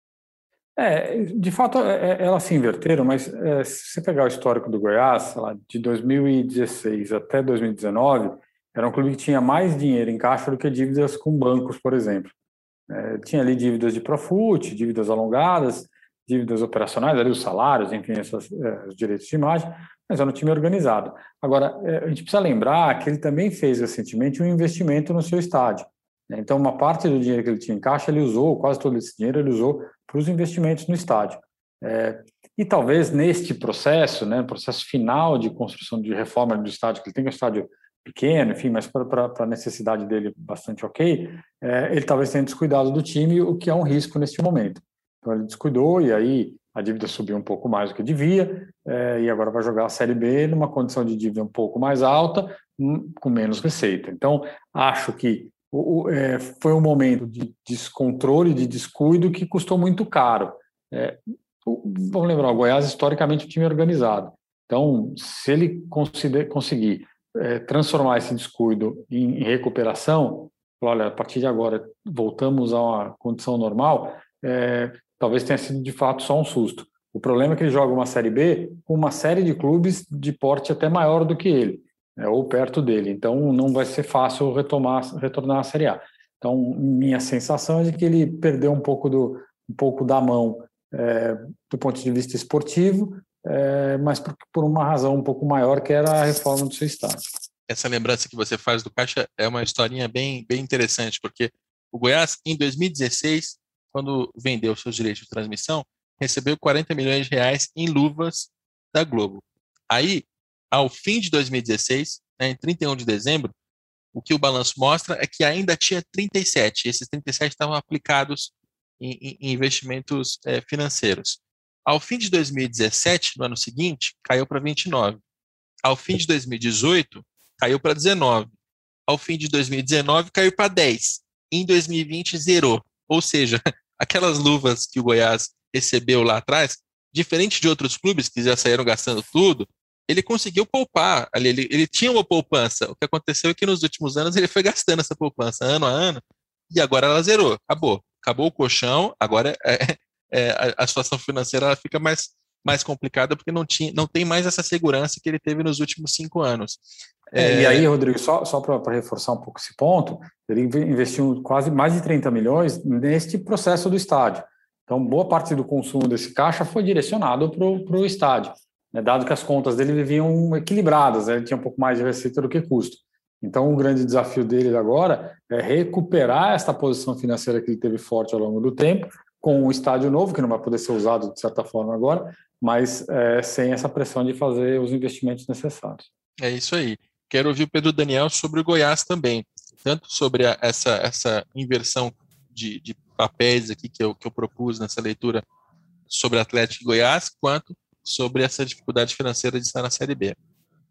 C: É, de fato, é, elas se inverteram, mas é, se você pegar o histórico do Goiás, sei lá, de dois mil e dezesseis até dois mil e dezenove, era um clube que tinha mais dinheiro em caixa do que dívidas com bancos, por exemplo. É, tinha ali dívidas de Profut, dívidas alongadas, dívidas operacionais, ali os salários, enfim, essas, é, os direitos de imagem, mas era um time organizado. Agora, é, a gente precisa lembrar que ele também fez recentemente um investimento no seu estádio. Né? Então, uma parte do dinheiro que ele tinha em caixa, ele usou, quase todo esse dinheiro ele usou para os investimentos no estádio. É, e talvez neste processo, né, processo final de construção de reforma do estádio, que ele tem um estádio pequeno, enfim, mas para a necessidade dele bastante ok, é, ele talvez tenha descuidado do time, o que é um risco neste momento. Então ele descuidou e aí a dívida subiu um pouco mais do que devia, é, e agora vai jogar a Série B numa condição de dívida um pouco mais alta, um, com menos receita. Então acho que o, o, é, foi um momento de descontrole, de descuido que custou muito caro. É, o, vamos lembrar, o Goiás historicamente é um time organizado. Então, se ele conseguir É, transformar esse descuido em, em recuperação, olha, a partir de agora voltamos a uma condição normal, é, talvez tenha sido de fato só um susto. O problema é que ele joga uma Série B com uma série de clubes de porte até maior do que ele, né, ou perto dele, então não vai ser fácil retomar, retornar à Série A. Então, minha sensação é de que ele perdeu um pouco, do, um pouco da mão é, do ponto de vista esportivo, É, mas por, por uma razão um pouco maior, que era a reforma do seu estádio.
B: Essa lembrança que você faz do Caixa é uma historinha bem, bem interessante, porque o Goiás, em dois mil e dezesseis, quando vendeu seus direitos de transmissão, recebeu quarenta milhões de reais em luvas da Globo. Aí, ao fim de dois mil e dezesseis, né, em trinta e um de dezembro, o que o balanço mostra é que ainda tinha trinta e sete, e esses trinta e sete estavam aplicados em, em, em investimentos é, financeiros. Ao fim de dois mil e dezessete, no ano seguinte, caiu para vinte e nove. Ao fim de dois mil e dezoito, caiu para dezenove. Ao fim de dois mil e dezenove, caiu para dez. Em dois mil e vinte, zerou. Ou seja, aquelas luvas que o Goiás recebeu lá atrás, diferente de outros clubes que já saíram gastando tudo, ele conseguiu poupar. Ele, ele, ele tinha uma poupança. O que aconteceu é que nos últimos anos ele foi gastando essa poupança ano a ano, e agora ela zerou. Acabou. Acabou o colchão, agora é... É, a, a situação financeira ela fica mais, mais complicada porque não, tinha, não tem mais essa segurança que ele teve nos últimos cinco anos.
C: É, é... E aí, Rodrigo, só, só para reforçar um pouco esse ponto, ele investiu quase mais de trinta milhões neste processo do estádio. Então, boa parte do consumo desse caixa foi direcionado para o estádio, né, dado que as contas dele viviam equilibradas, né, ele tinha um pouco mais de receita do que custo. Então, o grande desafio dele agora é recuperar esta posição financeira que ele teve forte ao longo do tempo, com um estádio novo, que não vai poder ser usado de certa forma agora, mas é, sem essa pressão de fazer os investimentos necessários.
B: É isso aí. Quero ouvir o Pedro Daniel sobre o Goiás também, tanto sobre a, essa, essa inversão de, de papéis aqui que eu, que eu propus nessa leitura sobre Atlético e Goiás, quanto sobre essa dificuldade financeira de estar na Série B.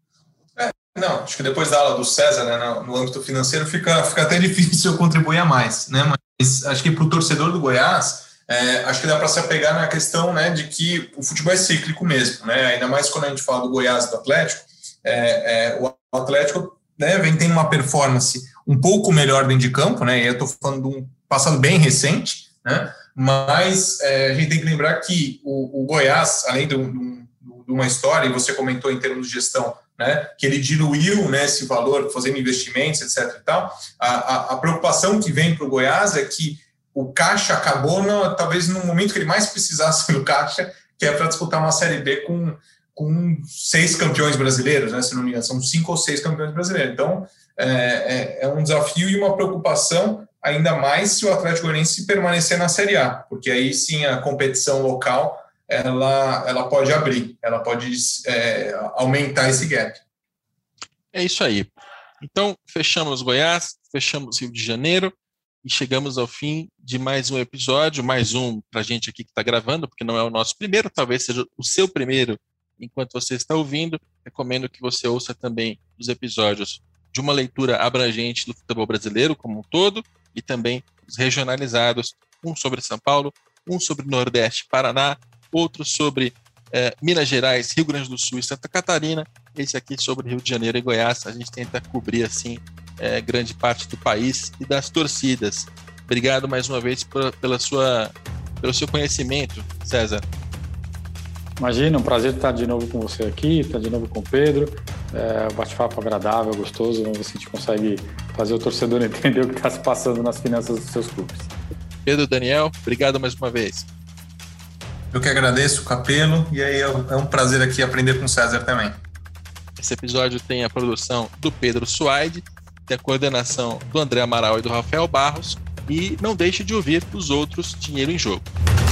D: É, não, acho que depois da aula do César, né, no, no âmbito financeiro, fica, fica até difícil eu contribuir a mais, né, mas acho que para o torcedor do Goiás, É, acho que dá para se apegar na questão, né, de que o futebol é cíclico mesmo, né, ainda mais quando a gente fala do Goiás e do Atlético. É, é, o Atlético, né, vem tendo uma performance um pouco melhor dentro de campo, né, e eu estou falando de um passado bem recente, né, mas é, a gente tem que lembrar que o, o Goiás, além de, um, de uma história, e você comentou em termos de gestão, né, que ele diluiu, né, esse valor, fazendo investimentos, etc. E tal, a, a, a preocupação que vem para o Goiás é que o caixa acabou, no, talvez no momento que ele mais precisasse do caixa, que é para disputar uma Série B com, com seis campeões brasileiros, né, se não me engano, são cinco ou seis campeões brasileiros. Então, é, é, é um desafio e uma preocupação, ainda mais se o Atlético Goianiense permanecer na Série A, porque aí sim a competição local ela, ela pode abrir, ela pode é, aumentar esse gap.
B: É isso aí. Então, fechamos Goiás, fechamos Rio de Janeiro, e chegamos ao fim de mais um episódio, mais um para a gente aqui que está gravando, porque não é o nosso primeiro, talvez seja o seu primeiro enquanto você está ouvindo. Recomendo que você ouça também os episódios de uma leitura abrangente do futebol brasileiro como um todo e também os regionalizados, um sobre São Paulo, um sobre Nordeste, Paraná, outro sobre eh, Minas Gerais, Rio Grande do Sul e Santa Catarina, esse aqui sobre Rio de Janeiro e Goiás. A gente tenta cobrir assim É, grande parte do país e das torcidas. Obrigado mais uma vez por, pela sua, pelo seu conhecimento, César.
C: Imagina, um prazer estar de novo com você aqui, estar de novo com o Pedro. É um bate-papo agradável, gostoso. Vamos ver se a gente consegue fazer o torcedor entender o que está se passando nas finanças dos seus clubes.
B: Pedro, Daniel, obrigado mais uma vez.
D: Eu que agradeço, Capelo, e aí é um prazer aqui aprender com o César também.
B: Esse episódio tem a produção do Pedro Suaide, tem a coordenação do André Amaral e do Rafael Barros, e não deixe de ouvir os outros Dinheiro em Jogo.